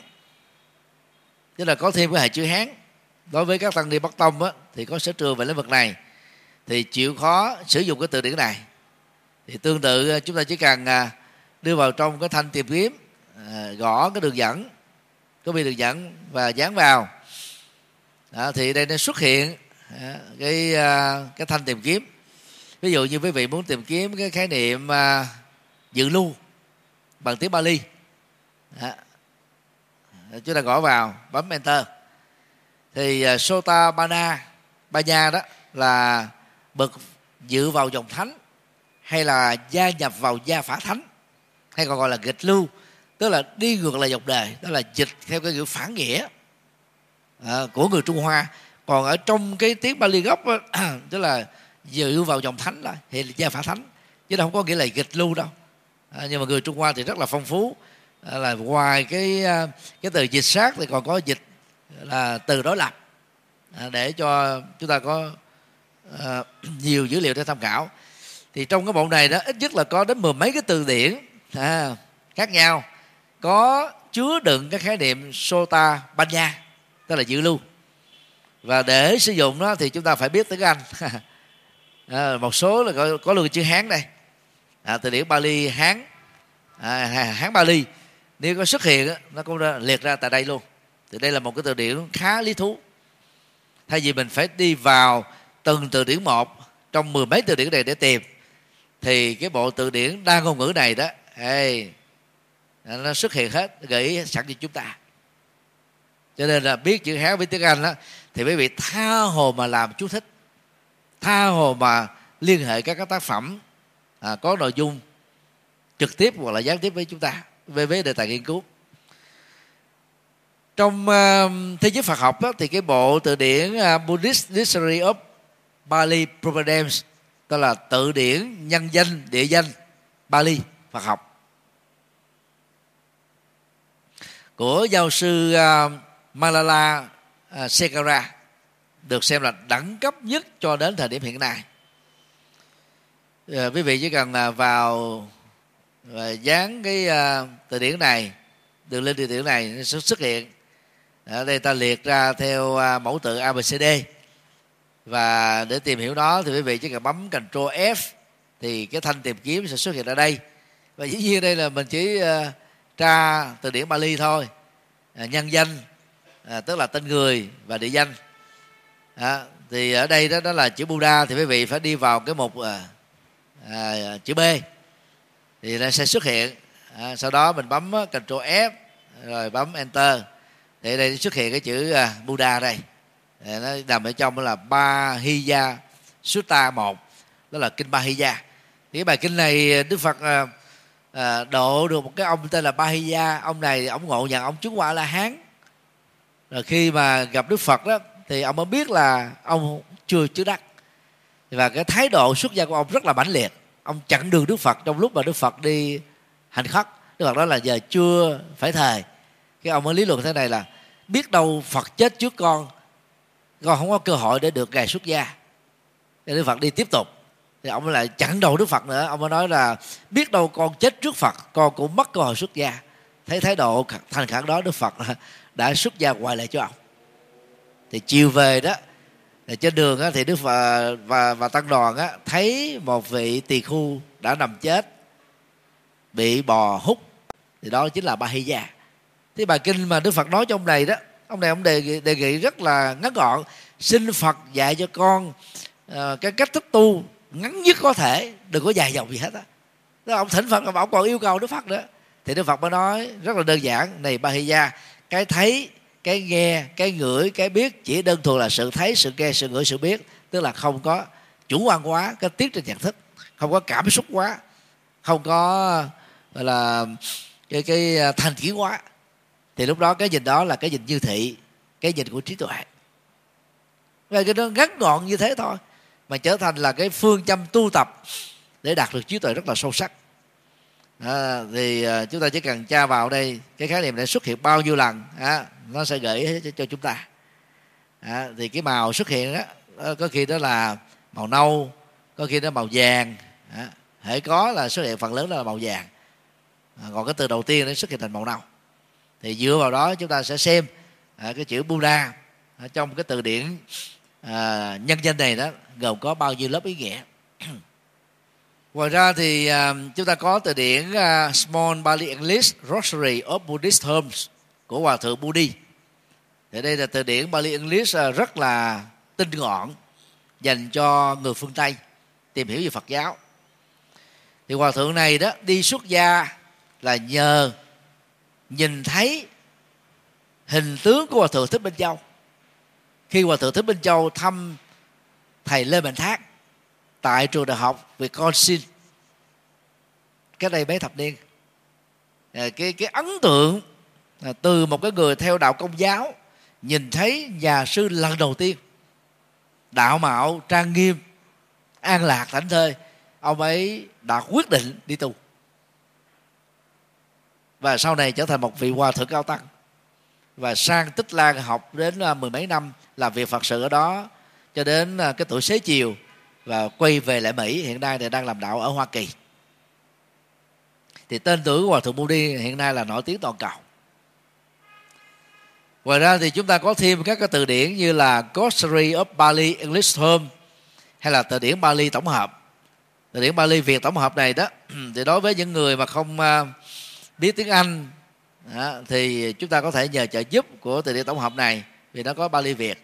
tức là có thêm cái hệ chữ Hán, đối với các tăng ni Bắc Tông á, thì có sở trường về lĩnh vực này thì chịu khó sử dụng cái từ điển này. Thì tương tự chúng ta chỉ cần đưa vào trong cái thanh tìm kiếm, gõ cái đường dẫn, copy đường dẫn và dán vào. Đó, thì đây nó xuất hiện cái cái thanh tìm kiếm. Ví dụ như quý vị muốn tìm kiếm cái khái niệm dự lưu bằng tiếng Bali, đó, chúng ta gõ vào, bấm enter. Thì uh, Sota Bana Banya đó là bậc dự vào dòng thánh, hay là gia nhập vào gia phả thánh, hay còn gọi là nghịch lưu, tức là đi ngược lại dòng đời, đó là dịch theo cái kiểu phản nghĩa à, của người Trung Hoa. Còn ở trong cái tiếng Bali gốc đó, tức là dự vào dòng thánh đó, thì là gia phả thánh, chứ không có nghĩa là nghịch lưu đâu. À, nhưng mà người Trung Hoa thì rất là phong phú, à, là ngoài cái cái từ dịch sát thì còn có dịch là từ đối lập, à, để cho chúng ta có à, nhiều dữ liệu để tham khảo. Thì trong cái bộ này đó ít nhất là có đến mười mấy cái từ điển à, khác nhau có chứa đựng cái khái niệm Sota Banya, tức là dự lưu. Và để sử dụng nó thì chúng ta phải biết tiếng Anh. À, một số là có, có luôn chữ Hán đây, à, từ điển Bali Hán, à, Hán Bali nếu có xuất hiện nó cũng liệt ra tại đây luôn. Thì đây là một cái từ điển khá lý thú. Thay vì mình phải đi vào từng từ điển một trong mười mấy từ điển này để tìm, thì cái bộ từ điển đa ngôn ngữ này đó, hey, nó xuất hiện hết, gợi ý sẵn cho chúng ta. Cho nên là biết chữ Hán với tiếng Anh đó, thì quý vị tha hồ mà làm chú thích, tha hồ mà liên hệ các các tác phẩm à, có nội dung trực tiếp hoặc là gián tiếp với chúng ta về với đề tài nghiên cứu. Trong uh, thế giới Phật học đó, thì cái bộ từ điển uh, Buddhist Dictionary of Bali Providence, tức là từ điển nhân danh địa danh Bali Phật học, của giáo sư uh, Malala uh, Sekara, được xem là đẳng cấp nhất cho đến thời điểm hiện nay. Uh, quý vị chỉ cần uh, vào và dán cái uh, từ điển này, đường link từ điển này nó sẽ xuất hiện. Ở đây ta liệt ra theo uh, mẫu tự a bê xê đê, và để tìm hiểu nó thì quý vị chỉ cần bấm Ctrl F thì cái thanh tìm kiếm sẽ xuất hiện ở đây. Và dĩ nhiên đây là mình chỉ uh, tra từ điển Bali thôi, uh, nhân danh uh, tức là tên người và địa danh. À, thì ở đây đó, đó là chữ Buddha, thì quý vị phải đi vào cái mục uh, uh, chữ B thì nó sẽ xuất hiện. À, sau đó mình bấm Ctrl F rồi bấm Enter thì đây xuất hiện cái chữ uh, Buddha đây. Thì nó nằm ở trong đó là Bahiya Sutta một, đó là kinh Bahiya. Thì cái bài kinh này Đức Phật uh, uh, độ được một cái ông tên là Bahiya. Ông này ông ngộ nhận ông chứng quả La Hán. Rồi khi mà gặp Đức Phật đó thì ông mới biết là ông chưa chứng đắc, và cái thái độ xuất gia của ông rất là mãnh liệt. Ông chặn đường Đức Phật trong lúc mà Đức Phật đi hành khất. Đức Phật nói là giờ chưa phải thời. Cái ông mới lý luận thế này là biết đâu Phật chết trước con, con không có cơ hội để được ngài xuất gia. Thì Đức Phật đi tiếp tục, thì ông lại chặn đầu Đức Phật nữa. Ông mới nói là biết đâu con chết trước Phật, con cũng mất cơ hội xuất gia. Thấy thái độ thành khẩn đó, Đức Phật đã xuất gia quay lại cho ông. Thì chiều về đó, thì trên đường á, thì Đức Phật và, và tăng đoàn á, thấy một vị tỳ khu đã nằm chết, bị bò hút. Thì đó chính là Bahiya. Thì bài kinh mà Đức Phật nói trong này đó, ông này ông đề nghị, đề nghị rất là ngắn gọn: xin Phật dạy cho con uh, cái cách thức tu ngắn nhất có thể, đừng có dài dòng gì hết á. Đó, ông thỉnh Phật mà ông còn yêu cầu Đức Phật nữa. Thì Đức Phật mới nói rất là đơn giản: này Bahiya, cái thấy, cái nghe, cái ngửi, cái biết chỉ đơn thuần là sự thấy, sự nghe, sự ngửi, sự biết. Tức là không có chủ quan quá cái tiết trên nhận thức, không có cảm xúc quá, không có gọi là cái, cái thành kiến quá. Thì lúc đó cái nhìn đó là cái nhìn như thị, cái nhìn của trí tuệ. Và cái đó ngắn gọn như thế thôi mà trở thành là cái phương châm tu tập để đạt được trí tuệ rất là sâu sắc. À, thì uh, chúng ta chỉ cần tra vào đây cái khái niệm này xuất hiện bao nhiêu lần, à, nó sẽ gợi cho, cho chúng ta. À, thì cái màu xuất hiện đó, có khi đó là màu nâu, có khi đó màu vàng. À, hễ có là xuất hiện phần lớn là màu vàng. À, còn cái từ đầu tiên nó xuất hiện thành màu nâu. Thì dựa vào đó chúng ta sẽ xem à, cái chữ Buddha à, trong cái từ điển à, nhân danh này đó gồm có bao nhiêu lớp ý nghĩa. Ngoài ra thì uh, chúng ta có từ điển uh, Small Bali English Rosary of Buddhist Terms của Hòa thượng Budi. Thì đây là từ điển Bali English uh, rất là tinh gọn dành cho người phương Tây tìm hiểu về Phật giáo. Thì Hòa thượng này đó đi xuất gia là nhờ nhìn thấy hình tướng của Hòa thượng Thích Minh Châu. Khi Hòa thượng Thích Minh Châu thăm thầy Lê Mạnh Thác tại trường đại học Wisconsin cái đây mấy thập niên, cái cái ấn tượng từ một cái người theo đạo Công giáo nhìn thấy nhà sư lần đầu tiên đạo mạo trang nghiêm, an lạc thảnh thơi, ông ấy đã quyết định đi tu, và sau này trở thành một vị hòa thượng cao tăng, và sang Tích Lan học đến mười mấy năm, làm việc Phật sự ở đó cho đến cái tuổi xế chiều, và quay về lại Mỹ. Hiện nay thì đang làm đạo ở Hoa Kỳ. Thì tên tuổi của Hòa thượng Budi hiện nay là nổi tiếng toàn cầu. Ngoài ra thì chúng ta có thêm các cái từ điển như là Glossary of Bali English Term hay là từ điển Bali tổng hợp. Từ điển Bali Việt tổng hợp này đó thì đối với những người mà không biết tiếng Anh đó, thì chúng ta có thể nhờ trợ giúp của từ điển tổng hợp này, vì nó có Bali Việt.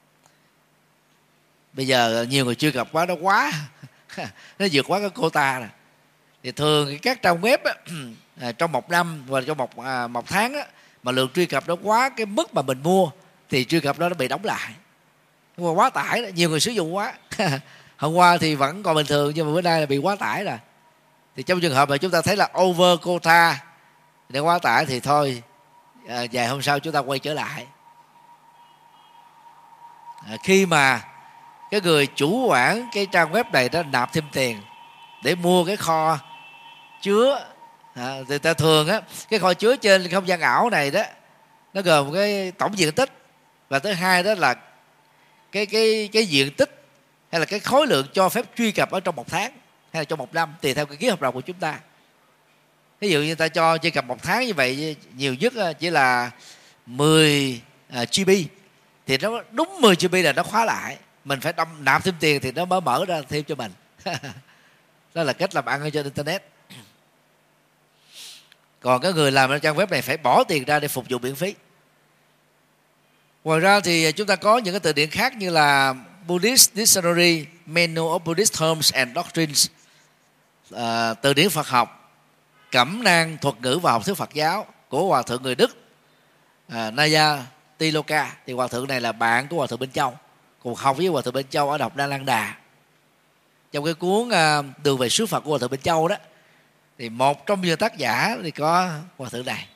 Bây giờ nhiều người truy cập quá, nó quá nó vượt quá cái quota rồi. Thì thường các trang web á, trong một năm và trong một à, một tháng á, mà lượng truy cập nó quá cái mức mà mình mua thì truy cập đó nó bị đóng lại, mà quá tải đó, nhiều người sử dụng quá. Hôm qua thì vẫn còn bình thường, nhưng mà bữa nay là bị quá tải rồi. Thì trong trường hợp mà chúng ta thấy là over quota để quá tải thì thôi, à, vài hôm sau chúng ta quay trở lại. À, khi mà cái người chủ quản cái trang web này đó nạp thêm tiền để mua cái kho chứa. À, thì ta thường á, cái kho chứa trên không gian ảo này đó nó gồm cái tổng diện tích, và thứ hai đó là cái cái cái diện tích hay là cái khối lượng cho phép truy cập ở trong một tháng hay là trong một năm, tùy theo cái ký hợp đồng của chúng ta. Ví dụ như ta cho truy cập một tháng như vậy, nhiều nhất chỉ là mười giê bê, thì nó đúng mười giê bê là nó khóa lại, mình phải đâm, nạp thêm tiền thì nó mới mở ra thêm cho mình. Đó là cách làm ăn ở trên internet. Còn cái người làm ở trang web này phải bỏ tiền ra để phục vụ miễn phí. Ngoài ra thì chúng ta có những cái từ điển khác như là Buddhist Dictionary, Manual of Buddhist Terms and Doctrines, à, từ điển Phật học, cẩm nang thuật ngữ và học thuyết Phật giáo của Hòa thượng người Đức à, Naya Tiloka. Thì Hòa thượng này là bạn của Hòa thượng Bên Châu, cùng học với Hòa thượng Bên Châu ở Độc Na Lan Đà. Trong cái cuốn à, Đường về xứ Phật của Hòa thượng Bên Châu đó, thì một trong những tác giả thì có Hòa thượng này.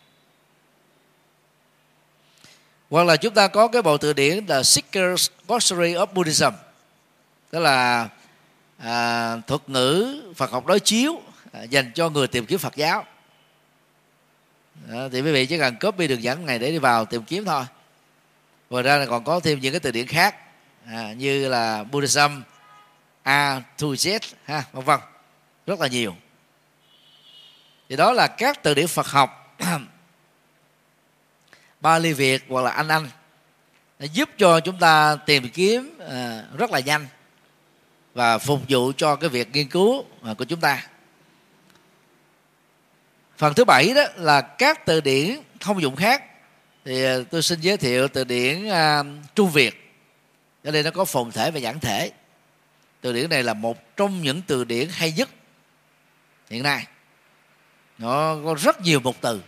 Hoặc là chúng ta có cái bộ từ điển là Seeker's Glossary of Buddhism, tức là à, thuật ngữ Phật học đối chiếu à, dành cho người tìm kiếm Phật giáo. Đó, thì quý vị chỉ cần copy đường dẫn này để đi vào tìm kiếm thôi. Ngoài ra là còn có thêm những cái từ điển khác à, như là Buddhism, A to Z, ha, vân vân, rất là nhiều. Thì đó là các từ điển Phật học Bali Việt hoặc là Anh Anh, nó giúp cho chúng ta tìm kiếm à, rất là nhanh và phục vụ cho cái việc nghiên cứu à, của chúng ta. Phần thứ bảy đó là các từ điển thông dụng khác. Thì à, tôi xin giới thiệu từ điển à, Trung Việt. Ở đây nó có phồn thể và giản thể. Từ điển này là một trong những từ điển hay nhất hiện nay. Nó có rất nhiều mục từ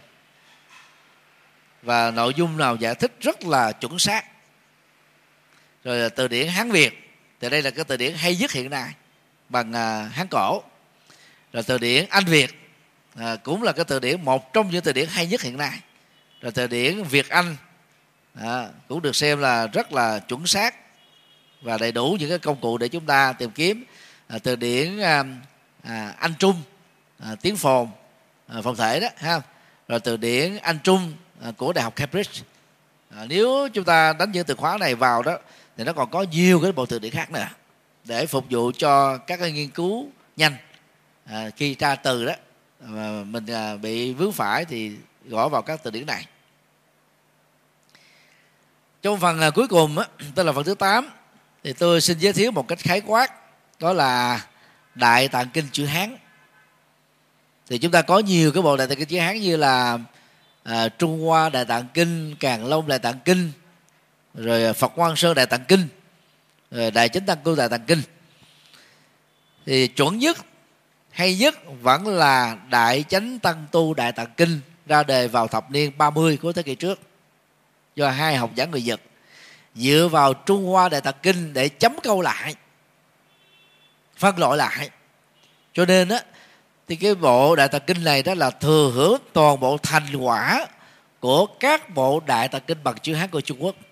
và nội dung nào giải thích rất là chuẩn xác. Rồi là từ điển Hán Việt, thì đây là cái từ điển hay nhất hiện nay bằng uh, Hán cổ. Rồi từ điển Anh Việt uh, cũng là cái từ điển một trong những từ điển hay nhất hiện nay. Rồi từ điển Việt Anh uh, cũng được xem là rất là chuẩn xác và đầy đủ những cái công cụ để chúng ta tìm kiếm. Uh, từ điển uh, uh, Anh Trung, uh, tiếng phồn, uh, phồn thể đó ha. Rồi từ điển Anh Trung của Đại học Cambridge. À, nếu chúng ta đánh những từ khóa này vào đó thì nó còn có nhiều cái bộ từ điển khác nữa để phục vụ cho các cái nghiên cứu nhanh. À, khi tra từ đó mà mình à, bị vướng phải thì gõ vào các từ điển này. Trong phần à, cuối cùng á, tức là phần thứ tám, thì tôi xin giới thiệu một cách khái quát, đó là Đại Tạng Kinh chữ Hán. Thì chúng ta có nhiều cái bộ Đại Tạng Kinh chữ Hán như là À, Trung Hoa Đại Tạng Kinh, Càn Long Đại Tạng Kinh, rồi Phật Quang Sơn Đại Tạng Kinh, rồi Đại Chánh Tăng Cư Đại Tạng Kinh. Thì chuẩn nhất, hay nhất vẫn là Đại Chánh Tăng Tu Đại Tạng Kinh, ra đời vào thập niên ba mươi của thế kỷ trước, do hai học giả người Nhật dựa vào Trung Hoa Đại Tạng Kinh để chấm câu lại, phân loại lại. Cho nên á, thì cái bộ Đại Tạng Kinh này đó là thừa hưởng toàn bộ thành quả của các bộ Đại Tạng Kinh bằng chữ Hán của Trung Quốc.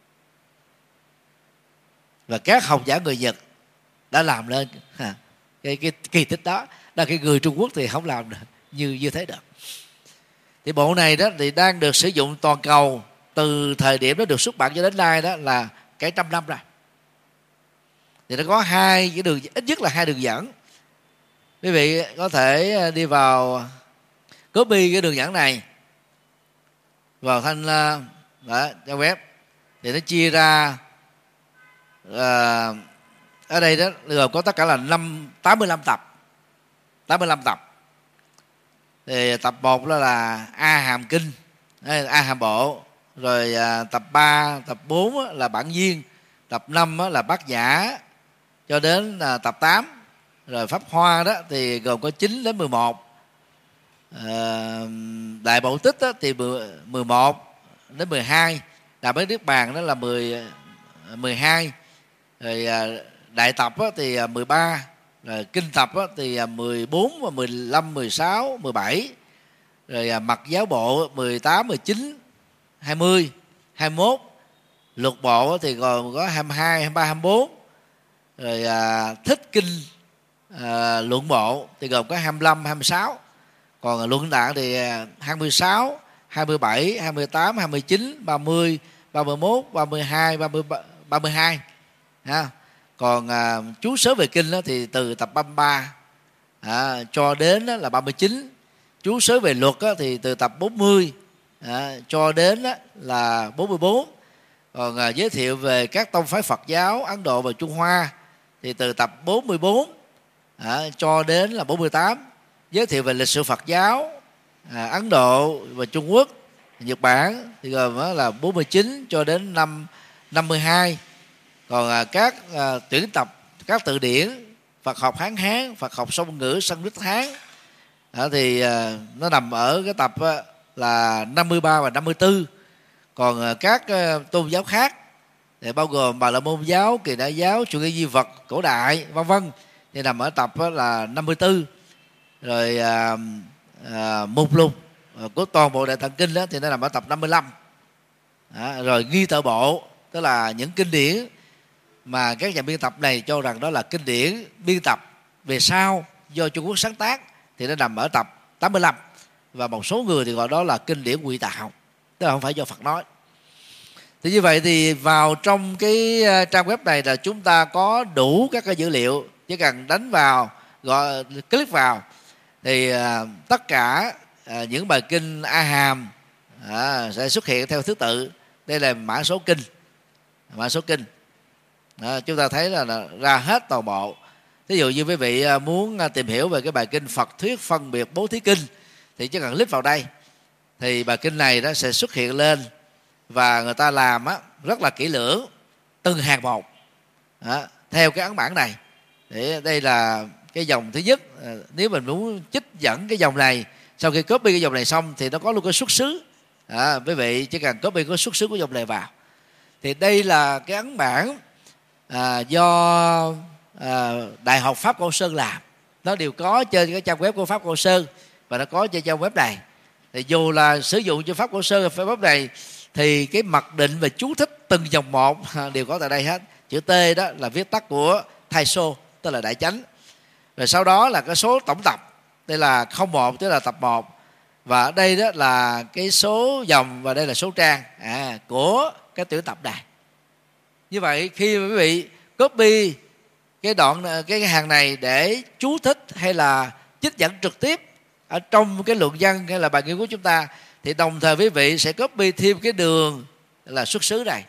Và các học giả người Nhật đã làm lên ha, cái, cái kỳ tích đó. Là cái người Trung Quốc thì không làm được như như thế được. Thì bộ này đó thì đang được sử dụng toàn cầu từ thời điểm nó được xuất bản cho đến nay đó là cái trăm năm rồi. Thì nó có hai cái đường, ít nhất là hai đường dẫn. Quý vị có thể đi vào copy cái đường dẫn này vào thanh đó, trang web, thì nó chia ra à, ở đây đó gồm có tất cả là năm tám mươi lăm tập, tám mươi lăm tập. Thì tập một đó là A Hàm Kinh, A Hàm Bộ, rồi à, tập ba, tập bốn là Bản Viên, tập năm là Bát Nhã, cho đến à, tập tám. Rồi Pháp Hoa đó thì gồm có chín đến mười một. à, Đại Bộ Tích đó thì mười một đến mười hai. Đại Bế Niết Bàn đó là mười, mười hai. Rồi à, Đại Tập đó thì mười ba. Rồi Kinh Tập đó thì mười bốn, mười lăm, mười sáu, mười bảy. Rồi à, Mật Giáo Bộ mười tám, mười chín, hai mươi, hai mươi mốt. Luật Bộ thì gồm có hai mươi hai, hai mươi ba, hai mươi bốn. rồi à, thích kinh à, luận bộ thì gồm có hai mươi lăm, hai mươi sáu. Còn luận tạng thì hai mươi sáu, hai mươi bảy, hai mươi tám, hai mươi chín, ba mươi, ba mươi mốt, ba mươi hai, ba mươi, ba mươi hai ha. Còn à, chú sớ về kinh đó thì từ tập ba mươi ba à, cho đến đó là ba mươi chín. Chú sớ về luật đó thì từ tập bốn mươi à, cho đến đó là bốn mươi bốn. Còn à, giới thiệu về các tông phái Phật giáo Ấn Độ và Trung Hoa thì từ tập bốn mươi bốn à, cho đến là bốn mươi tám. Giới thiệu về lịch sử Phật giáo à, Ấn Độ và Trung Quốc, Nhật Bản thì gồm là bốn mươi chín cho đến năm năm mươi hai. Còn à, các à, tuyển tập các từ điển Phật học Hán Hán, Phật học song ngữ Sanskrit Hán à, thì à, nó nằm ở cái tập à, là năm mươi ba và năm mươi tư. Còn à, các à, tôn giáo khác thì bao gồm Bà La Môn giáo, Kỳ Đại giáo, Chủ nghĩa Di vật cổ đại vân vân thì nằm ở tập à, là năm mươi tư. Rồi à, à, mục lục của toàn bộ Đại Tạng Kinh đó thì nó nằm ở tập năm mươi lăm. À, rồi nghi tự bộ, tức là những kinh điển mà các nhà biên tập này cho rằng đó là kinh điển biên tập về sau do Trung Quốc sáng tác thì nó nằm ở tập tám mươi lăm. Và một số người thì gọi đó là kinh điển Ngụy Tạo, tức là không phải do Phật nói. Thì như vậy thì vào trong cái trang web này là chúng ta có đủ các cái dữ liệu, chỉ cần đánh vào, gọi click vào thì à, tất cả à, những bài kinh A Hàm à, sẽ xuất hiện theo thứ tự. Đây là mã số kinh, mã số kinh. À, chúng ta thấy là, là ra hết toàn bộ. Ví dụ như quý vị muốn tìm hiểu về cái bài kinh Phật thuyết phân biệt bố thí kinh thì chỉ cần click vào đây thì bài kinh này nó sẽ xuất hiện lên, và người ta làm á, rất là kỹ lưỡng từng hàng một à, theo cái ấn bản này. Để đây là cái dòng thứ nhất. À, nếu mình muốn trích dẫn cái dòng này, sau khi copy cái dòng này xong thì nó có luôn cái xuất xứ. À, quý vị chỉ cần copy cái xuất xứ của dòng này vào. Thì đây là cái ấn bản à, do à, Đại học Pháp Cổ Sơn làm. Nó đều có trên cái trang web của Pháp Cổ Sơn và nó có trên trang web này. Thì dù là sử dụng cho Pháp Cổ Sơn và web này thì cái mặc định và chú thích từng dòng một đều có tại đây hết. Chữ T đó là viết tắt của Thai Sô, tức là đại chánh. Rồi sau đó là cái số tổng tập, đây là không một, tức là tập một. Và ở đây đó là cái số dòng và đây là số trang à, của cái tuyển tập này. Như vậy khi quý vị copy cái đoạn cái hàng này để chú thích hay là trích dẫn trực tiếp ở trong cái luận văn hay là bài nghiên cứu của chúng ta, thì đồng thời quý vị sẽ copy thêm cái đường là xuất xứ này.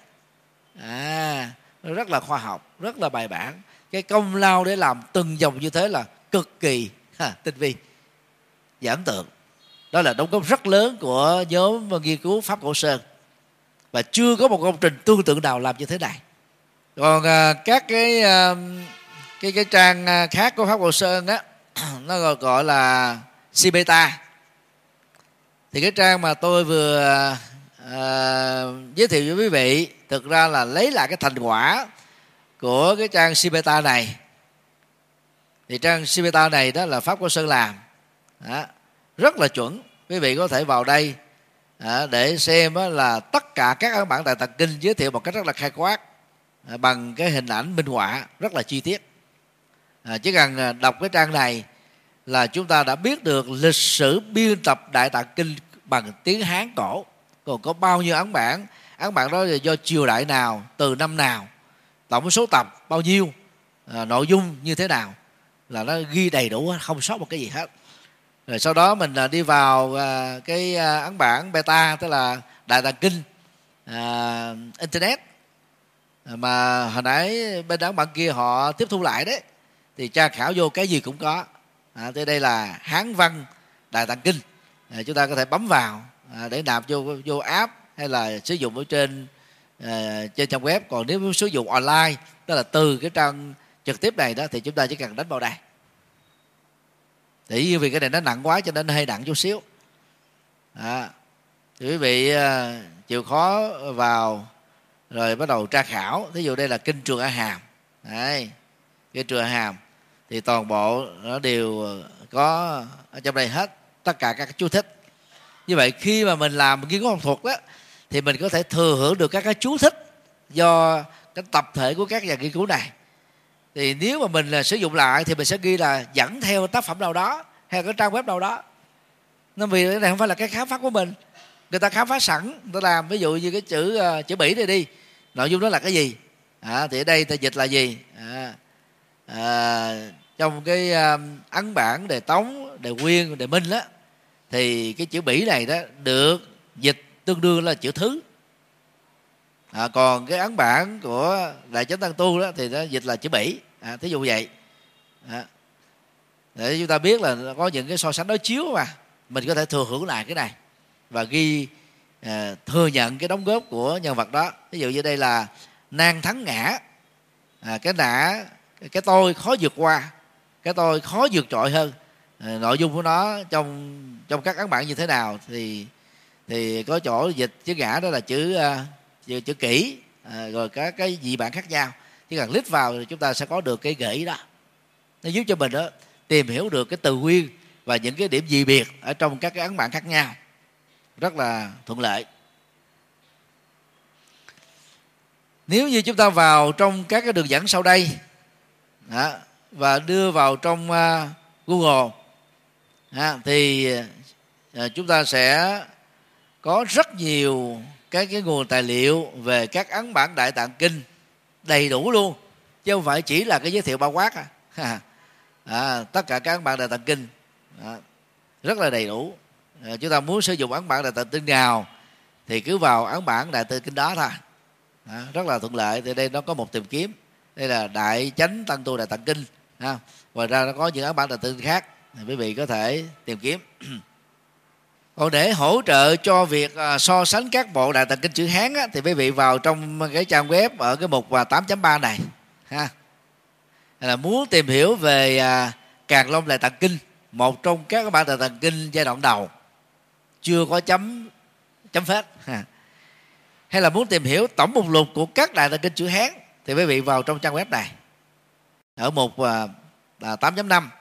À, nó rất là khoa học, rất là bài bản. Cái công lao để làm từng dòng như thế là cực kỳ ha, tinh vi và ấn tượng. Đó là đóng góp rất lớn của nhóm nghiên cứu Pháp Cổ Sơn, và chưa có một công trình tương tự nào làm như thế này. Còn à, các cái à, cái cái trang khác của Pháp Cổ Sơn đó nó gọi, gọi là Sibeta. Thì cái trang mà tôi vừa à, giới thiệu với quý vị thực ra là lấy lại cái thành quả của cái trang Sibeta này. Thì trang Sibeta này đó là Pháp Cổ Sơn làm đó, rất là chuẩn. Quý vị có thể vào đây à, để xem là tất cả các ấn bản Đại Tạng Kinh giới thiệu một cách rất là khai quát à, bằng cái hình ảnh minh họa rất là chi tiết. À, chỉ cần đọc cái trang này là chúng ta đã biết được lịch sử biên tập Đại Tạng Kinh bằng tiếng Hán cổ, còn có bao nhiêu ấn bản, ấn bản đó là do triều đại nào, từ năm nào, tổng số tập bao nhiêu, à, nội dung như thế nào, là nó ghi đầy đủ, không sót một cái gì hết. Rồi sau đó mình đi vào cái ấn bản beta, tức là Đại Tạng Kinh à, internet mà hồi nãy bên ấn bản kia họ tiếp thu lại đấy, thì tra khảo vô cái gì cũng có. À, tới đây là Hán văn Đại Tạng Kinh, à, chúng ta có thể bấm vào à, để nạp vô vô app hay là sử dụng ở trên à, trên trang web. Còn nếu sử dụng online, tức là từ cái trang trực tiếp này đó, thì chúng ta chỉ cần đánh vào đây. Thì vì cái này nó nặng quá cho nên nó hơi nặng chút xíu. À, thì quý vị à, chịu khó vào rồi bắt đầu tra khảo. Thí dụ đây là kinh Trường A Hàm. Đấy, kinh Trường A Hàm thì toàn bộ nó đều có ở trong đây hết, tất cả các chú thích. Như vậy khi mà mình làm nghiên cứu học thuật đó, thì mình có thể thừa hưởng được các cái chú thích do cái tập thể của các nhà nghiên cứu này. thì nếu mà mình là sử dụng lại thì mình sẽ ghi là dẫn theo tác phẩm nào đó hay cái trang web nào đó. Nên vì cái này không phải là cái khám phá của mình, người ta khám phá sẵn, người ta làm. Ví dụ như cái chữ uh, chữ Bỉ này đi, nội dung đó là cái gì, à, thì ở đây ta dịch là gì, à, à, trong cái uh, ấn bản đề Tống, đề Nguyên, đề Minh đó, thì cái chữ Bỉ này đó được dịch tương đương là chữ thứ. À, còn cái ấn bản của Đại Chánh Tăng Tu đó thì nó dịch là chữ Bỉ, à, thí dụ vậy, à, để chúng ta biết là có những cái so sánh đối chiếu mà mình có thể thừa hưởng lại cái này và ghi à, thừa nhận cái đóng góp của nhân vật đó. Ví dụ như đây là nan thắng ngã, à, cái ngã, cái tôi khó vượt qua, cái tôi khó vượt trội hơn. À, nội dung của nó trong trong các ấn bản như thế nào thì thì có chỗ dịch chữ ngã đó là chữ uh, chữ, chữ kỹ, à, rồi các cái dị bản khác nhau. Chỉ cần click vào thì chúng ta sẽ có được cái gợi ý đó, nó giúp cho mình đó tìm hiểu được cái từ nguyên và những cái điểm dị biệt ở trong các cái ấn bản khác nhau, rất là thuận lợi. Nếu như chúng ta vào trong các cái đường dẫn sau đây đó, và đưa vào trong uh, Google đó, thì uh, chúng ta sẽ có rất nhiều cái cái nguồn tài liệu về các ấn bản Đại Tạng Kinh đầy đủ luôn, chứ không phải chỉ là cái giới thiệu bao quát à. À, tất cả các ấn bản Đại Tạng Kinh à, rất là đầy đủ. À, chúng ta muốn sử dụng ấn bản Đại Tạng Kinh nào thì cứ vào ấn bản Đại Tạng Kinh đó thôi, à, rất là thuận lợi. Thì đây nó có một tìm kiếm, đây là Đại Chánh Tăng Tu Đại Tạng Kinh. À, ngoài ra nó có những ấn bản Đại Tạng Kinh khác thì quý vị có thể tìm kiếm. Còn để hỗ trợ cho việc so sánh các bộ Đại Tạng Kinh chữ Hán á, thì quý vị vào trong cái trang web ở cái mục tám chấm ba này ha, là muốn tìm hiểu về Càn Long Đại Tạng Kinh, một trong các bản Đại Tạng Kinh giai đoạn đầu chưa có chấm chấm phết ha. Hay là muốn tìm hiểu tổng mục lục của các Đại Tạng Kinh chữ Hán thì quý vị vào trong trang web này ở mục tám chấm năm,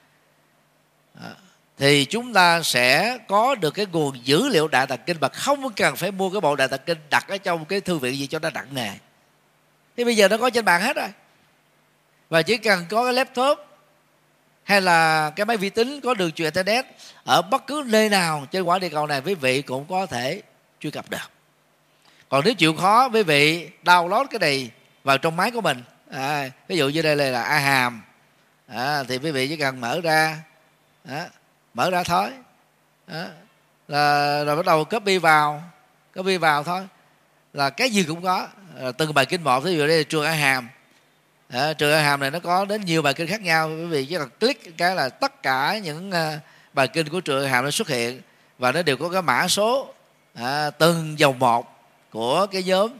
thì chúng ta sẽ có được cái nguồn dữ liệu Đại Tạng Kinh mà không cần phải mua cái bộ Đại Tạng Kinh đặt ở trong cái thư viện gì cho nó nặng nề. Thì bây giờ nó có trên bàn hết rồi, và chỉ cần có cái laptop hay là cái máy vi tính có đường truyền internet ở bất cứ nơi nào trên quả địa cầu này, quý vị cũng có thể truy cập được. Còn nếu chịu khó, quý vị download cái này vào trong máy của mình, à, ví dụ như đây là A Hàm, à, thì quý vị chỉ cần mở ra, à, mở ra thôi, à, là rồi bắt đầu copy vào copy vào thôi, là cái gì cũng có. À, từng bài kinh một, ví dụ đây là trường A Hàm, à, trường A Hàm này nó có đến nhiều bài kinh khác nhau, quý vị chỉ cần click cái là tất cả những uh, bài kinh của trường A Hàm nó xuất hiện, và nó đều có cái mã số, à, từng dòng một của cái nhóm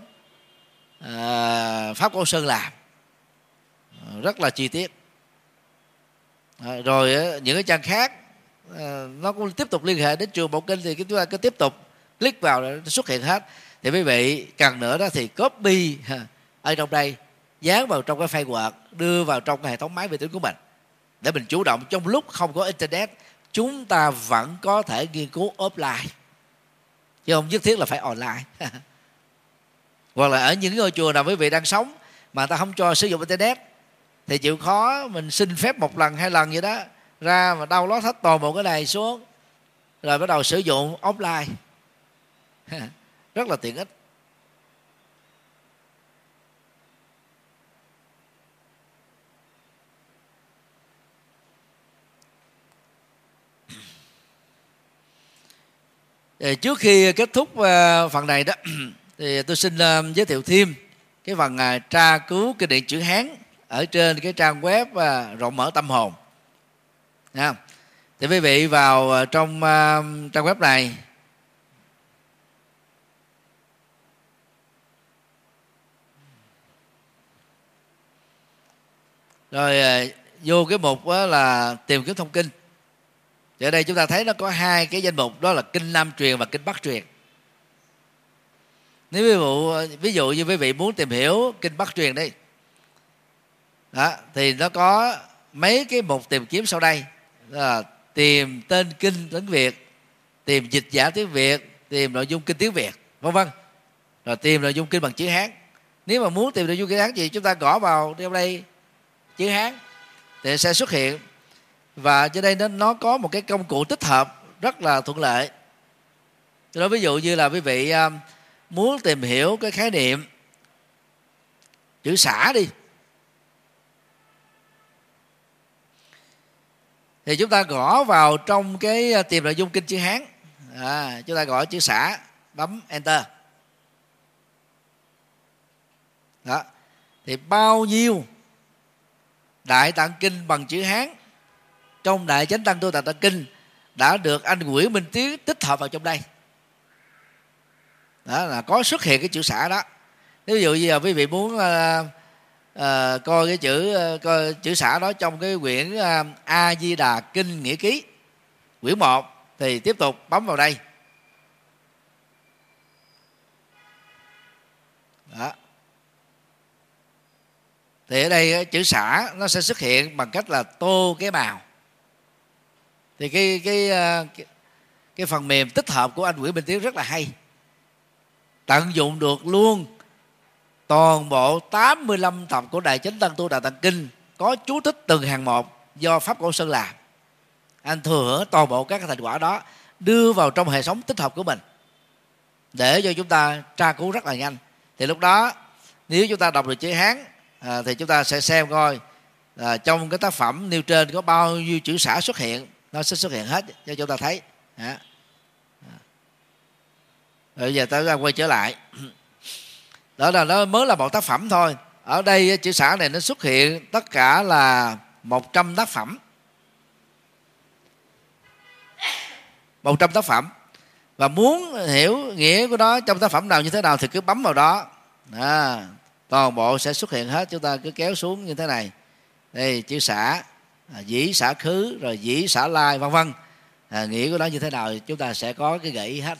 à, Pháp Cổ Sơn làm, à, rất là chi tiết. À, rồi những cái trang khác à, nó cũng tiếp tục liên hệ đến trường Bộ Kinh, thì chúng ta cứ tiếp tục click vào nó xuất hiện hết. Thì quý vị cần nữa đó thì copy ha, ở trong đây, dán vào trong cái file Word, đưa vào trong cái hệ thống máy vi tính của mình, để mình chủ động trong lúc không có internet chúng ta vẫn có thể nghiên cứu offline, chứ không nhất thiết là phải online. Hoặc là ở những ngôi chùa nào quý vị đang sống mà ta không cho sử dụng internet thì chịu khó mình xin phép một lần hai lần vậy đó, ra mà download hết toàn bộ cái này xuống, rồi bắt đầu sử dụng offline. Rất là tiện ích. Trước khi kết thúc phần này đó thì tôi xin giới thiệu thêm cái phần tra cứu kinh điển chữ Hán ở trên cái trang web Rộng Mở Tâm Hồn. Thì quý vị vào trong trang web này, rồi vô cái mục là tìm kiếm thông kinh. Thì ở đây chúng ta thấy nó có hai cái danh mục, đó là kinh Nam truyền và kinh Bắc truyền. Nếu ví dụ, ví dụ như quý vị muốn tìm hiểu kinh Bắc truyền đi đó, thì nó có mấy cái mục tìm kiếm sau đây, đó là tìm tên kinh tiếng Việt, tìm dịch giả tiếng Việt, tìm nội dung kinh tiếng Việt, vân vân, rồi tìm nội dung kinh bằng chữ Hán. Nếu mà muốn tìm nội dung kinh Hán gì, chúng ta gõ vào trong đây chữ Hán thì sẽ xuất hiện. Và trên đây nó, nó có một cái công cụ tích hợp rất là thuận lợi. Đó, ví dụ như là quý vị uh, muốn tìm hiểu cái khái niệm chữ xã đi, thì chúng ta gõ vào trong cái tìm nội dung kinh chữ Hán, à, chúng ta gõ chữ xã, bấm enter. Đó, thì bao nhiêu Đại Tạng Kinh bằng chữ Hán trong Đại Chánh Tăng Tu Tạng Tạng Kinh đã được anh Nguyễn Minh Tiến tích hợp vào trong đây. Đó là có xuất hiện cái chữ xã đó. Ví dụ như là quý vị muốn uh, uh, coi cái chữ uh, coi chữ xã đó trong cái quyển uh, A Di Đà Kinh Nghĩa Ký quyển một, thì tiếp tục bấm vào đây. Đó. Thì ở đây chữ xã nó sẽ xuất hiện bằng cách là tô cái màu. Thì cái cái cái, cái phần mềm tích hợp của anh Nguyễn Minh Tiến rất là hay, tận dụng được luôn toàn bộ tám mươi lăm tập của Đại Chánh Tăng Tu Đà Tạng Kinh, có chú thích từng hàng một do Pháp Cổ Sơn làm. Anh thừa hưởng toàn bộ các thành quả đó, đưa vào trong hệ thống tích hợp của mình để cho chúng ta tra cứu rất là nhanh. Thì lúc đó nếu chúng ta đọc được chữ Hán à, thì chúng ta sẽ xem coi à, trong cái tác phẩm nêu trên có bao nhiêu chữ xã xuất hiện, nó sẽ xuất hiện hết cho chúng ta thấy. À. Bây giờ ta quay trở lại, đó là nó mới là một tác phẩm thôi. Ở đây chữ xã này nó xuất hiện tất cả là một trăm tác phẩm, một trăm tác phẩm. Và muốn hiểu nghĩa của nó trong tác phẩm nào như thế nào thì cứ bấm vào đó, à, toàn bộ sẽ xuất hiện hết. Chúng ta cứ kéo xuống như thế này, đây chữ xã, à, dĩ xã khứ, rồi dĩ xã lai, vân vân, à, nghĩa của nó như thế nào chúng ta sẽ có cái gợi ý hết.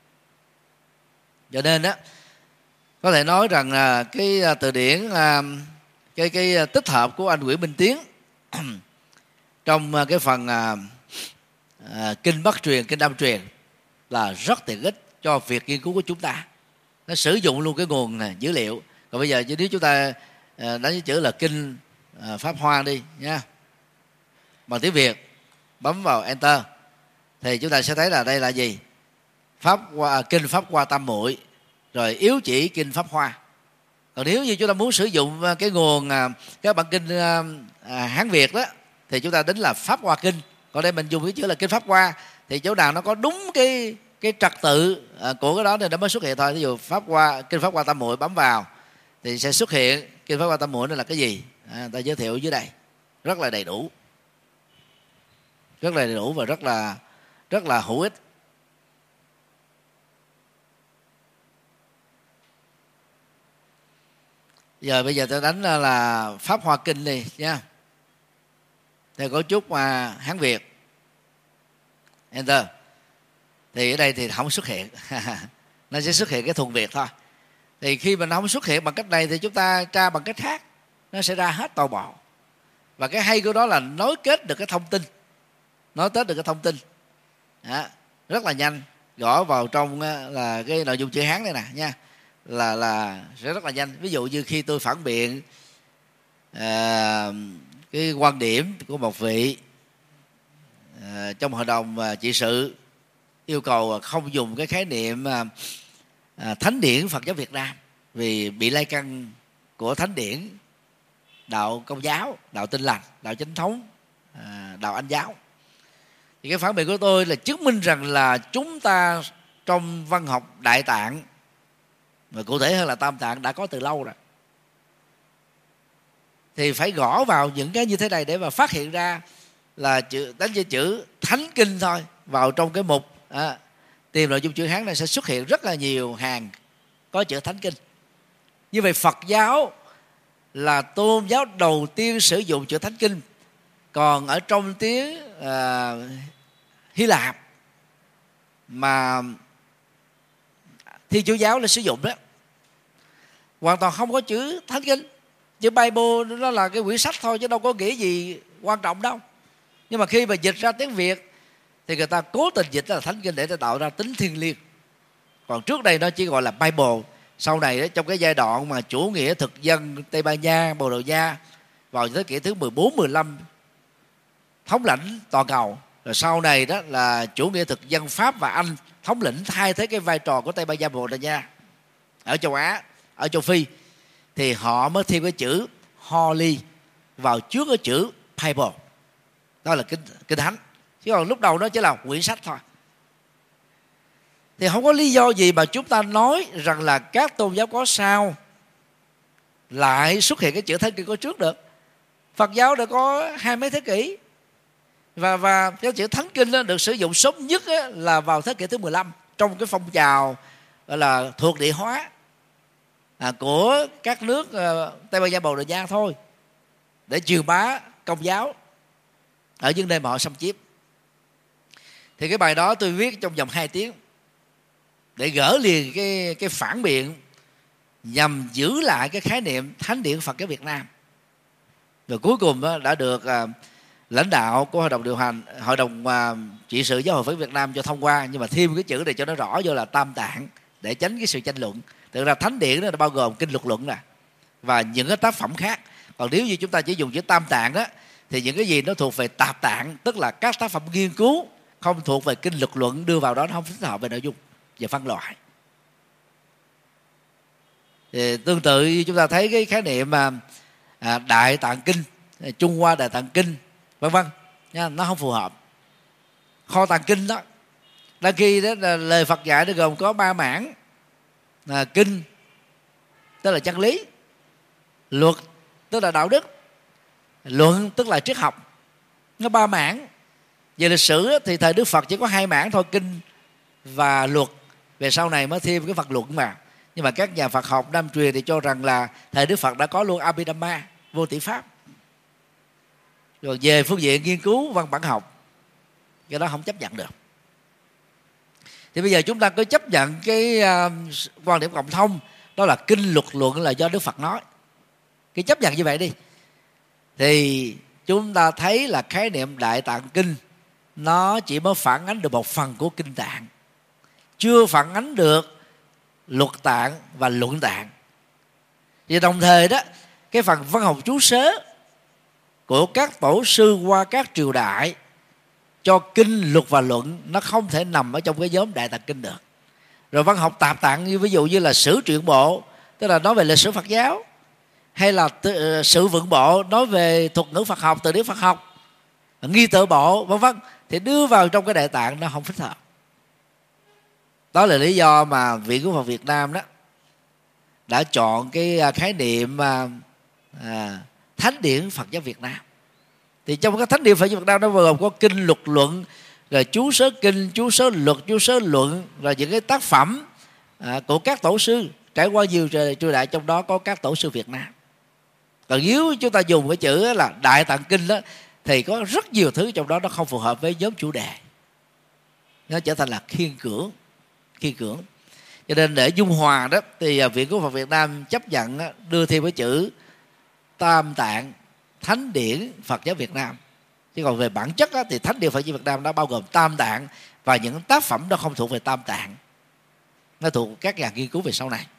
Cho nên đó, có thể nói rằng là cái từ điển, cái cái tích hợp của anh Nguyễn Minh Tiến trong cái phần à, à, kinh Bắc truyền, kinh Nam truyền là rất tiện ích cho việc nghiên cứu của chúng ta. Nó sử dụng luôn cái nguồn này, dữ liệu. Còn bây giờ nếu chúng ta à, đánh cái chữ là kinh à, Pháp Hoa đi nha, bằng tiếng Việt, bấm vào enter thì chúng ta sẽ thấy là đây là gì? Pháp Hoa, kinh Pháp Hoa Tam Muội, rồi yếu chỉ kinh Pháp Hoa. Còn nếu như chúng ta muốn sử dụng cái nguồn cái bản kinh à, Hán Việt đó thì chúng ta đánh là Pháp Hoa Kinh. Còn đây mình dùng cái chữ là kinh Pháp Hoa, thì chỗ nào nó có đúng cái cái trật tự à, của cái đó thì nó mới xuất hiện thôi. Ví dụ Pháp Hoa, kinh Pháp Hoa Tam Muội, bấm vào thì sẽ xuất hiện kinh Pháp Hoa Tam Muội nó là cái gì, à, ta giới thiệu dưới đây rất là đầy đủ, rất là đầy đủ và rất là rất là hữu ích. Giờ bây giờ tôi đánh là Pháp Hoa Kinh đi nha, theo cấu trúc mà Hán Việt, enter. Thì ở đây thì không xuất hiện nó sẽ xuất hiện cái thuần Việt thôi. Thì khi mà nó không xuất hiện bằng cách này thì chúng ta tra bằng cách khác, nó sẽ ra hết toàn bộ. Và cái hay của đó là nối kết được cái thông tin, nối kết được cái thông tin đó, rất là nhanh. Gõ vào trong là cái nội dung chữ Hán đây nè nha, là là sẽ rất là nhanh. Ví dụ như khi tôi phản biện à, cái quan điểm của một vị à, trong hội đồng à, trị sự yêu cầu không dùng cái khái niệm à, à, thánh điển Phật giáo Việt Nam vì bị lai căn của thánh điển đạo Công giáo, đạo Tin Lành, đạo Chánh Thống, à, đạo Anh giáo. Thì cái phản biện của tôi là chứng minh rằng là chúng ta trong văn học Đại Tạng, mà cụ thể hơn là Tam Tạng, đã có từ lâu rồi. Thì phải gõ vào những cái như thế này để mà phát hiện ra là chữ, đánh chữ, chữ Thánh Kinh thôi vào trong cái mục à, tìm nội dung chữ Hán này sẽ xuất hiện rất là nhiều hàng có chữ Thánh Kinh. Như vậy Phật giáo là tôn giáo đầu tiên sử dụng chữ Thánh Kinh. Còn ở trong tiếng à, Hy Lạp mà Thiên Chúa giáo là sử dụng đó, hoàn toàn không có chữ Thánh Kinh. Chữ Bible nó là cái quyển sách thôi chứ đâu có nghĩa gì quan trọng đâu. Nhưng mà khi mà dịch ra tiếng Việt thì người ta cố tình dịch là Thánh Kinh để tạo ra tính thiêng liêng. Còn trước đây nó chỉ gọi là Bible. Sau này trong cái giai đoạn mà chủ nghĩa thực dân Tây Ban Nha, Bồ Đào Nha vào thế kỷ thứ mười bốn, mười lăm thống lãnh toàn cầu. Rồi sau này đó là chủ nghĩa thực dân Pháp và Anh thống lĩnh, thay thế cái vai trò của Tây Ban Nha và Bồ Đào Nha ở châu Á, ở châu Phi, thì họ mới thêm cái chữ Holy vào trước cái chữ Bible, đó là kinh kinh thánh, chứ còn lúc đầu nó chỉ là quyển sách thôi. Thì không có lý do gì mà chúng ta nói rằng là các tôn giáo có sao lại xuất hiện cái chữ thánh kinh có trước được. Phật giáo đã có hai mấy thế kỷ, và và cái chữ thánh kinh đó được sử dụng sớm nhất là vào thế kỷ thứ mười lăm trong cái phong trào gọi là thuộc địa hóa à, của các nước uh, Tây Ban Nha, Bồ Đào Nha thôi, để truyền bá công giáo ở những nơi mà họ xâm chiếm. Thì cái bài đó tôi viết trong vòng hai tiếng để gỡ liền cái cái phản biện nhằm giữ lại cái khái niệm thánh điển Phật giáo Việt Nam. Rồi cuối cùng đó, đã được uh, lãnh đạo của hội đồng điều hành, hội đồng uh, trị sự giáo hội Phật Việt Nam cho thông qua, nhưng mà thêm cái chữ này cho nó rõ vô là tam tạng để tránh cái sự tranh luận. Thực ra thánh điển nó bao gồm kinh luật luận nè và những cái tác phẩm khác. Còn nếu như chúng ta chỉ dùng chữ tam tạng đó thì những cái gì nó thuộc về tạp tạng, tức là các tác phẩm nghiên cứu không thuộc về kinh luật luận, đưa vào đó nó không thích hợp về nội dung và phân loại. Thì tương tự chúng ta thấy cái khái niệm mà à, đại tạng kinh, Trung Hoa đại tạng kinh vân vân nha, nó không phù hợp. Kho tàng kinh đó, đôi khi đó là lời Phật dạy nó gồm có ba mảng: là kinh tức là chân lý, luật tức là đạo đức, luận tức là triết học. Nó ba mảng. Về lịch sử thì thời Đức Phật chỉ có hai mảng thôi, kinh và luật. Về sau này mới thêm cái Phật luận mà. Nhưng mà các nhà Phật học Nam truyền thì cho rằng là thời Đức Phật đã có luôn Abhidhamma, vô tỷ pháp. Rồi về phương diện nghiên cứu văn bản học, cái đó không chấp nhận được. Thì bây giờ chúng ta cứ chấp nhận cái uh, quan điểm cộng thông, đó là kinh luật luận là do Đức Phật nói. Cái chấp nhận như vậy đi, thì chúng ta thấy là khái niệm đại tạng kinh nó chỉ mới phản ánh được một phần của kinh tạng, chưa phản ánh được luật tạng và luận tạng. Và đồng thời đó, cái phần văn học chú sớ của các tổ sư qua các triều đại cho kinh, luật và luận nó không thể nằm ở trong cái nhóm đại tạng kinh được. Rồi văn học tạp tạng, như ví dụ như là sử truyện bộ, tức là nói về lịch sử Phật giáo, hay là tự, sự vựng bộ nói về thuật ngữ Phật học, từ điển Phật học, nghi tự bộ vân vân, thì đưa vào trong cái đại tạng nó không thích hợp. Đó là lý do mà Viện của Phật Việt Nam đó đã chọn cái khái niệm à, à, thánh điển Phật giáo Việt Nam. Thì trong cái thánh điển Phật giáo Việt Nam nó gồm có kinh, luật, luận, rồi chú sớ kinh, chú sớ luật, chú sớ luận, rồi những cái tác phẩm à, của các tổ sư trải qua nhiều triều đại, trong đó có các tổ sư Việt Nam. Còn nếu chúng ta dùng cái chữ là đại tạng kinh đó, thì có rất nhiều thứ trong đó nó không phù hợp với nhóm chủ đề, nó trở thành là khiên cưỡng khiên cưỡng cho nên để dung hòa đó, thì Viện của Phật Việt Nam chấp nhận đưa thêm cái chữ tam tạng thánh điển Phật giáo Việt Nam. Chứ còn về bản chất đó, thì thánh điển Phật giáo Việt Nam nó bao gồm tam tạng, và những tác phẩm đó không thuộc về tam tạng, nó thuộc các nhà nghiên cứu về sau này.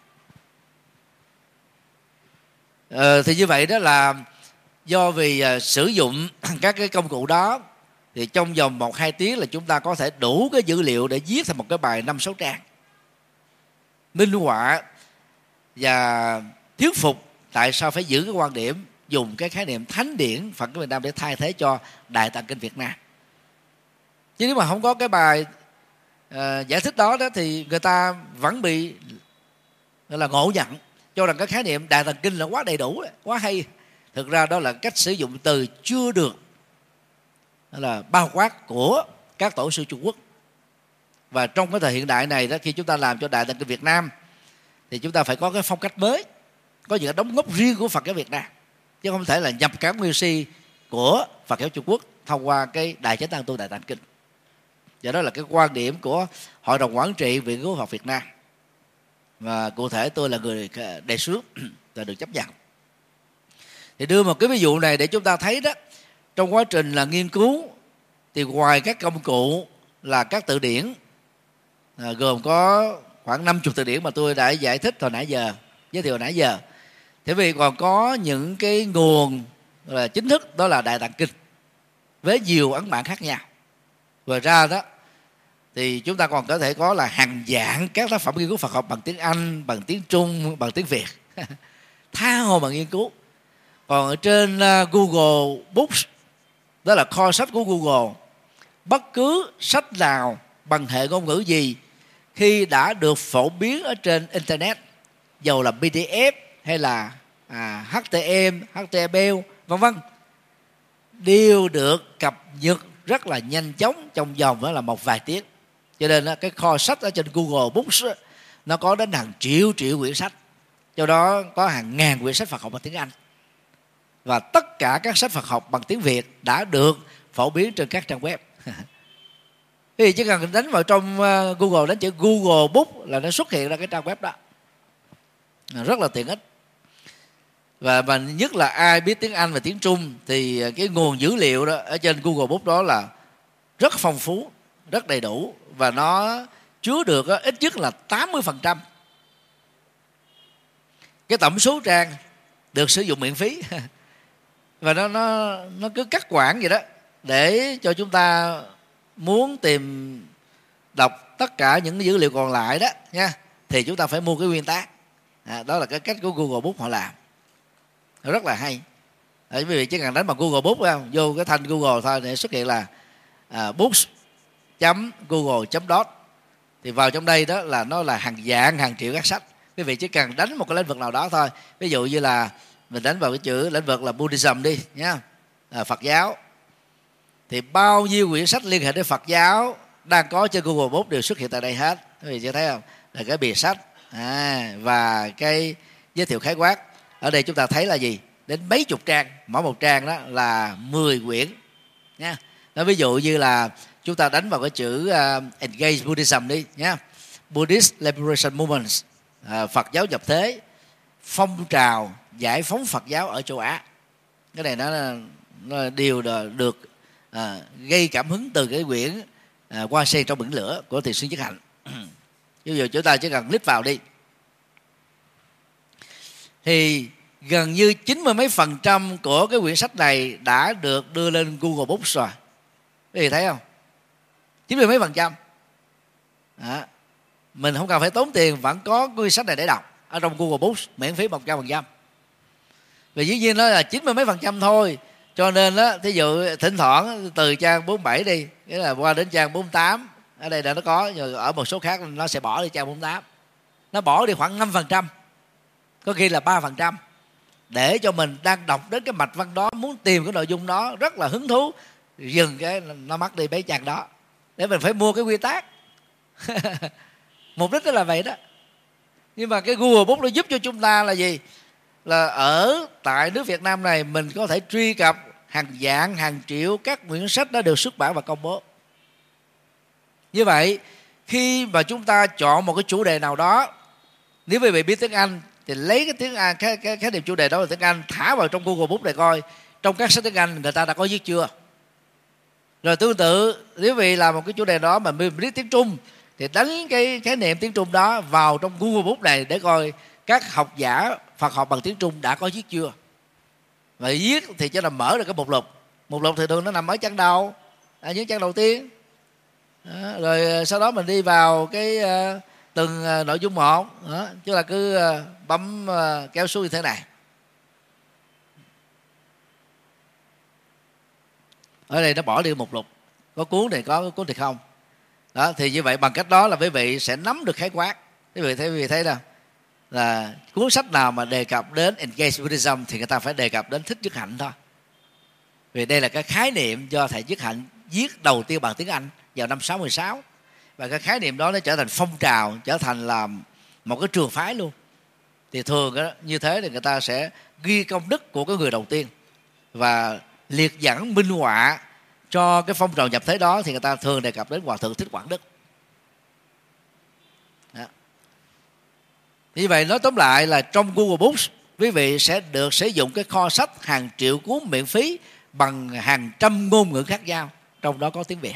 Ờ, thì như vậy đó là do vì uh, sử dụng các cái công cụ đó, thì trong vòng một hai tiếng là chúng ta có thể đủ cái dữ liệu để viết thành một cái bài năm sáu trang, minh họa và thuyết phục tại sao phải giữ cái quan điểm dùng cái khái niệm thánh điển Phật giáo Việt Nam để thay thế cho đại tạng kinh Việt Nam. Chứ nếu mà không có cái bài uh, giải thích đó, đó thì người ta vẫn bị gọi là ngộ nhận, cho rằng cái khái niệm đại tạng kinh là quá đầy đủ, quá hay. Thực ra đó là cách sử dụng từ chưa được là bao quát của các tổ sư Trung Quốc. Và trong cái thời hiện đại này đó, khi chúng ta làm cho đại tạng kinh Việt Nam thì chúng ta phải có cái phong cách mới, có những đóng góp riêng của Phật giáo Việt Nam, chứ không thể là nhập cán nguyên si của Phật giáo Trung Quốc thông qua cái Đại Chánh Tăng Tu Đại Tạng Kinh. Và đó là cái quan điểm của Hội đồng Quản trị Viện Cứu Học Việt Nam, và cụ thể tôi là người đề xuất và được chấp nhận. Thì đưa một cái ví dụ này để chúng ta thấy đó, trong quá trình là nghiên cứu thì ngoài các công cụ là các từ điển, à, gồm có khoảng năm mươi từ điển mà tôi đã giải thích hồi nãy giờ, giới thiệu hồi nãy giờ, thì vì còn có những cái nguồn là chính thức, đó là Đại Tạng Kinh với nhiều ấn bản khác nhau. Ngoài ra đó thì chúng ta còn có thể có là hàng vạn các tác phẩm nghiên cứu Phật học bằng tiếng Anh, bằng tiếng Trung, bằng tiếng Việt, tha hồ mà nghiên cứu. Còn ở trên uh, Google Books, đó là kho sách của Google, bất cứ sách nào bằng hệ ngôn ngữ gì khi đã được phổ biến ở trên Internet, dầu là pê đê ép hay là à, hát tê em, hát tê em lờ, vân vân, đều được cập nhật rất là nhanh chóng trong vòng đó là một vài tiếng. Cho nên đó, cái kho sách ở trên Google Books đó, nó có đến hàng triệu triệu quyển sách, trong đó có hàng ngàn quyển sách Phật học bằng tiếng Anh, và tất cả các sách Phật học bằng tiếng Việt đã được phổ biến trên các trang web. Thì chỉ cần đánh vào trong Google, đánh chữ Google Book là nó xuất hiện ra cái trang web đó, rất là tiện ích. Và, và nhất là ai biết tiếng Anh và tiếng Trung thì cái nguồn dữ liệu đó ở trên Google Book đó là rất phong phú, rất đầy đủ, và nó chứa được đó, ít nhất là tám mươi phần trăm cái tổng số trang được sử dụng miễn phí. Và nó nó nó cứ cắt quãng vậy đó, để cho chúng ta muốn tìm đọc tất cả những dữ liệu còn lại đó nha, thì chúng ta phải mua cái nguyên tác. À, đó là cái cách của Google Book họ làm, rất là hay. Bởi vì chỉ cần đánh bằng Google Book không, vô cái thanh Google thôi để xuất hiện là à, books chấm google chấm dot, thì vào trong đây đó là nó là hàng vạn hàng triệu các sách. Quý vị chỉ cần đánh một cái lĩnh vực nào đó thôi, ví dụ như là mình đánh vào cái chữ lĩnh vực là Buddhism đi nhá, à, Phật giáo, thì bao nhiêu quyển sách liên hệ đến Phật giáo đang có trên Google Book đều xuất hiện tại đây hết. Quý vị chưa thấy không? Là cái bìa sách à, và cái giới thiệu khái quát. Ở đây chúng ta thấy là gì? Đến mấy chục trang, mỗi một trang đó là mười quyển nha. Nói ví dụ như là chúng ta đánh vào cái chữ uh, Engage Buddhism đi nhá, Buddhist Liberation Movements, uh, Phật giáo nhập thế, phong trào giải phóng Phật giáo ở châu Á. Cái này nó, nó đều được uh, gây cảm hứng từ cái quyển uh, Hoa Sen trong biển lửa của Thiền sư Nhất Hạnh. Ví dụ chúng ta chỉ cần click vào đi, thì gần như chín mươi mấy phần trăm của cái quyển sách này đã được đưa lên Google Books rồi. Quý vị thấy không? chín mươi mấy phần trăm. Đó. Mình không cần phải tốn tiền, vẫn có quyển sách này để đọc ở trong Google Books miễn phí một trăm phần trăm. Vì dĩ nhiên nó là chín mươi mấy phần trăm thôi, cho nên đó, thí dụ thỉnh thoảng từ trang bốn mươi bảy đi, nghĩa là qua đến trang bốn mươi tám, ở đây là nó có, rồi ở một số khác nó sẽ bỏ đi trang bốn mươi tám, nó bỏ đi khoảng năm phần trăm, có khi là ba phần trăm, để cho mình đang đọc đến cái mạch văn đó, muốn tìm cái nội dung đó rất là hứng thú, dừng cái nó mất đi mấy trang đó, để mình phải mua cái quy tắc. Mục đích đó là vậy đó. Nhưng mà cái Google Book nó giúp cho chúng ta là gì? Là ở tại nước Việt Nam này mình có thể truy cập hàng vạn, hàng triệu các quyển sách đã được xuất bản và công bố. Như vậy khi mà chúng ta chọn một cái chủ đề nào đó, nếu quý vị biết tiếng Anh thì lấy cái tiếng Anh, cái cái cái điểm chủ đề đó là tiếng Anh, thả vào trong Google Book để coi trong các sách tiếng Anh người ta đã có viết chưa. Rồi tương tự nếu vì là một cái chủ đề đó mà mình biết tiếng Trung thì đánh cái khái niệm tiếng Trung đó vào trong Google Book này để coi các học giả Phật học bằng tiếng Trung đã có viết chưa. Và viết thì chỉ là mở được cái mục lục. Mục lục thì thường nó nằm ở trang đầu, ở những trang đầu tiên. Đó, rồi sau đó mình đi vào cái uh, từng uh, nội dung một, đó, chứ là cứ uh, bấm uh, kéo xuống như thế này. Ở đây nó bỏ đi mục lục, có cuốn thì có, có cuốn thì không. Đó, thì như vậy bằng cách đó là quý vị sẽ nắm được khái quát. Quý vị thấy, quý vị thấy đâu là cuốn sách nào mà đề cập đến Engage Buddhism thì người ta phải đề cập đến Thích Nhất Hạnh thôi. Vì đây là cái khái niệm do thầy Nhất Hạnh viết đầu tiên bằng tiếng Anh vào năm sáu mươi sáu. Và cái khái niệm đó nó trở thành phong trào, trở thành là một cái trường phái luôn. Thì thường đó, như thế thì người ta sẽ ghi công đức của cái người đầu tiên và liệt dẫn minh họa cho cái phong trào nhập thế đó, thì người ta thường đề cập đến Hòa Thượng Thích Quảng Đức. Đó. Như vậy nói tóm lại là trong Google Books quý vị sẽ được sử dụng cái kho sách hàng triệu cuốn miễn phí bằng hàng trăm ngôn ngữ khác nhau, trong đó có tiếng Việt.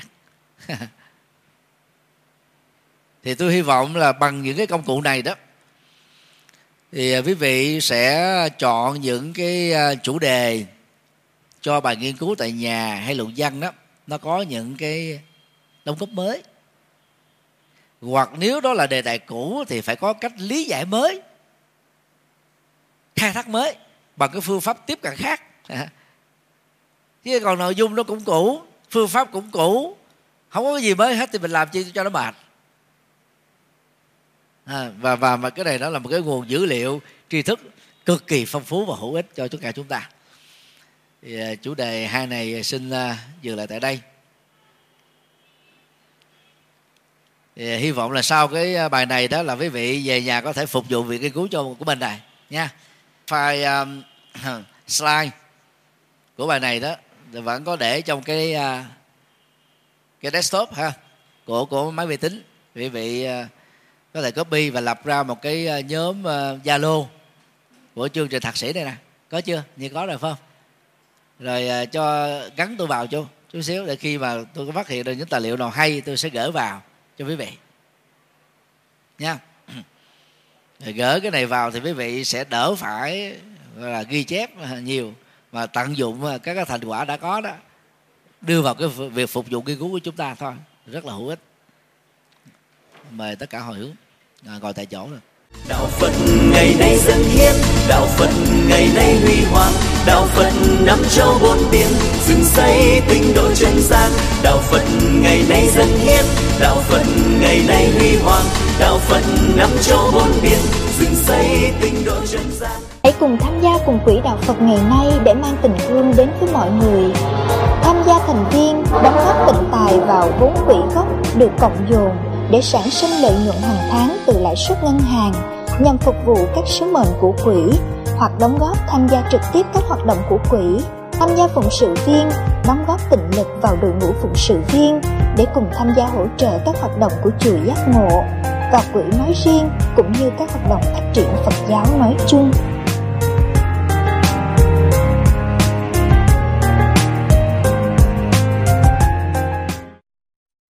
Thì tôi hy vọng là bằng những cái công cụ này đó thì quý vị sẽ chọn những cái chủ đề cho bài nghiên cứu tại nhà hay luận văn đó, nó có những cái đóng góp mới. Hoặc nếu đó là đề tài cũ thì phải có cách lý giải mới, khai thác mới bằng cái phương pháp tiếp cận khác. Chứ còn nội dung nó cũng cũ, phương pháp cũng cũ, không có cái gì mới hết thì mình làm chi cho nó mệt. À, và, và và cái này đó là một cái nguồn dữ liệu tri thức cực kỳ phong phú và hữu ích cho tất cả chúng ta. Thì, uh, chủ đề hai này xin uh, dừng lại tại đây. Thì, uh, hy vọng là sau cái bài này đó là quý vị về nhà có thể phục vụ việc nghiên cứu cho của mình này nha. File um, slide của bài này đó thì vẫn có để trong cái uh, cái desktop ha của của máy vi tính. Quý vị uh, có thể copy và lập ra một cái nhóm Zalo uh, của chương trình thạc sĩ này nè, có chưa? Như có rồi phải không? Rồi uh, cho gắn tôi vào chút chút xíu để khi mà tôi có phát hiện được những tài liệu nào hay tôi sẽ gửi vào cho quý vị nha. Rồi gửi cái này vào thì quý vị sẽ đỡ phải gọi là ghi chép nhiều, mà tận dụng các cái thành quả đã có đó đưa vào cái việc phục vụ nghiên cứu của chúng ta thôi, rất là hữu ích. Mời tất cả hồi hướng à, ngồi tại chỗ rồi. Đạo Phật ngày nay dân hiến, đạo Phật ngày nay huy hoàng, đạo Phật năm châu bốn biển, dựng xây tinh độ chân gian. Đạo Phật ngày nay dân hiến, đạo Phật ngày nay huy hoàng, đạo Phật năm châu bốn biển, dựng xây tinh độ chân gian. Hãy cùng tham gia cùng quỹ đạo Phật ngày nay để mang tình thương đến với mọi người. Tham gia thành viên, đóng góp tịnh tài vào vốn quỹ gốc được cộng dồn để sản sinh lợi nhuận hàng tháng từ lãi suất ngân hàng nhằm phục vụ các sứ mệnh của quỹ, hoặc đóng góp tham gia trực tiếp các hoạt động của quỹ, tham gia phụng sự viên, đóng góp tịnh lực vào đội ngũ phụng sự viên để cùng tham gia hỗ trợ các hoạt động của chùa Giác Ngộ và quỹ nói riêng, cũng như các hoạt động phát triển Phật giáo nói chung.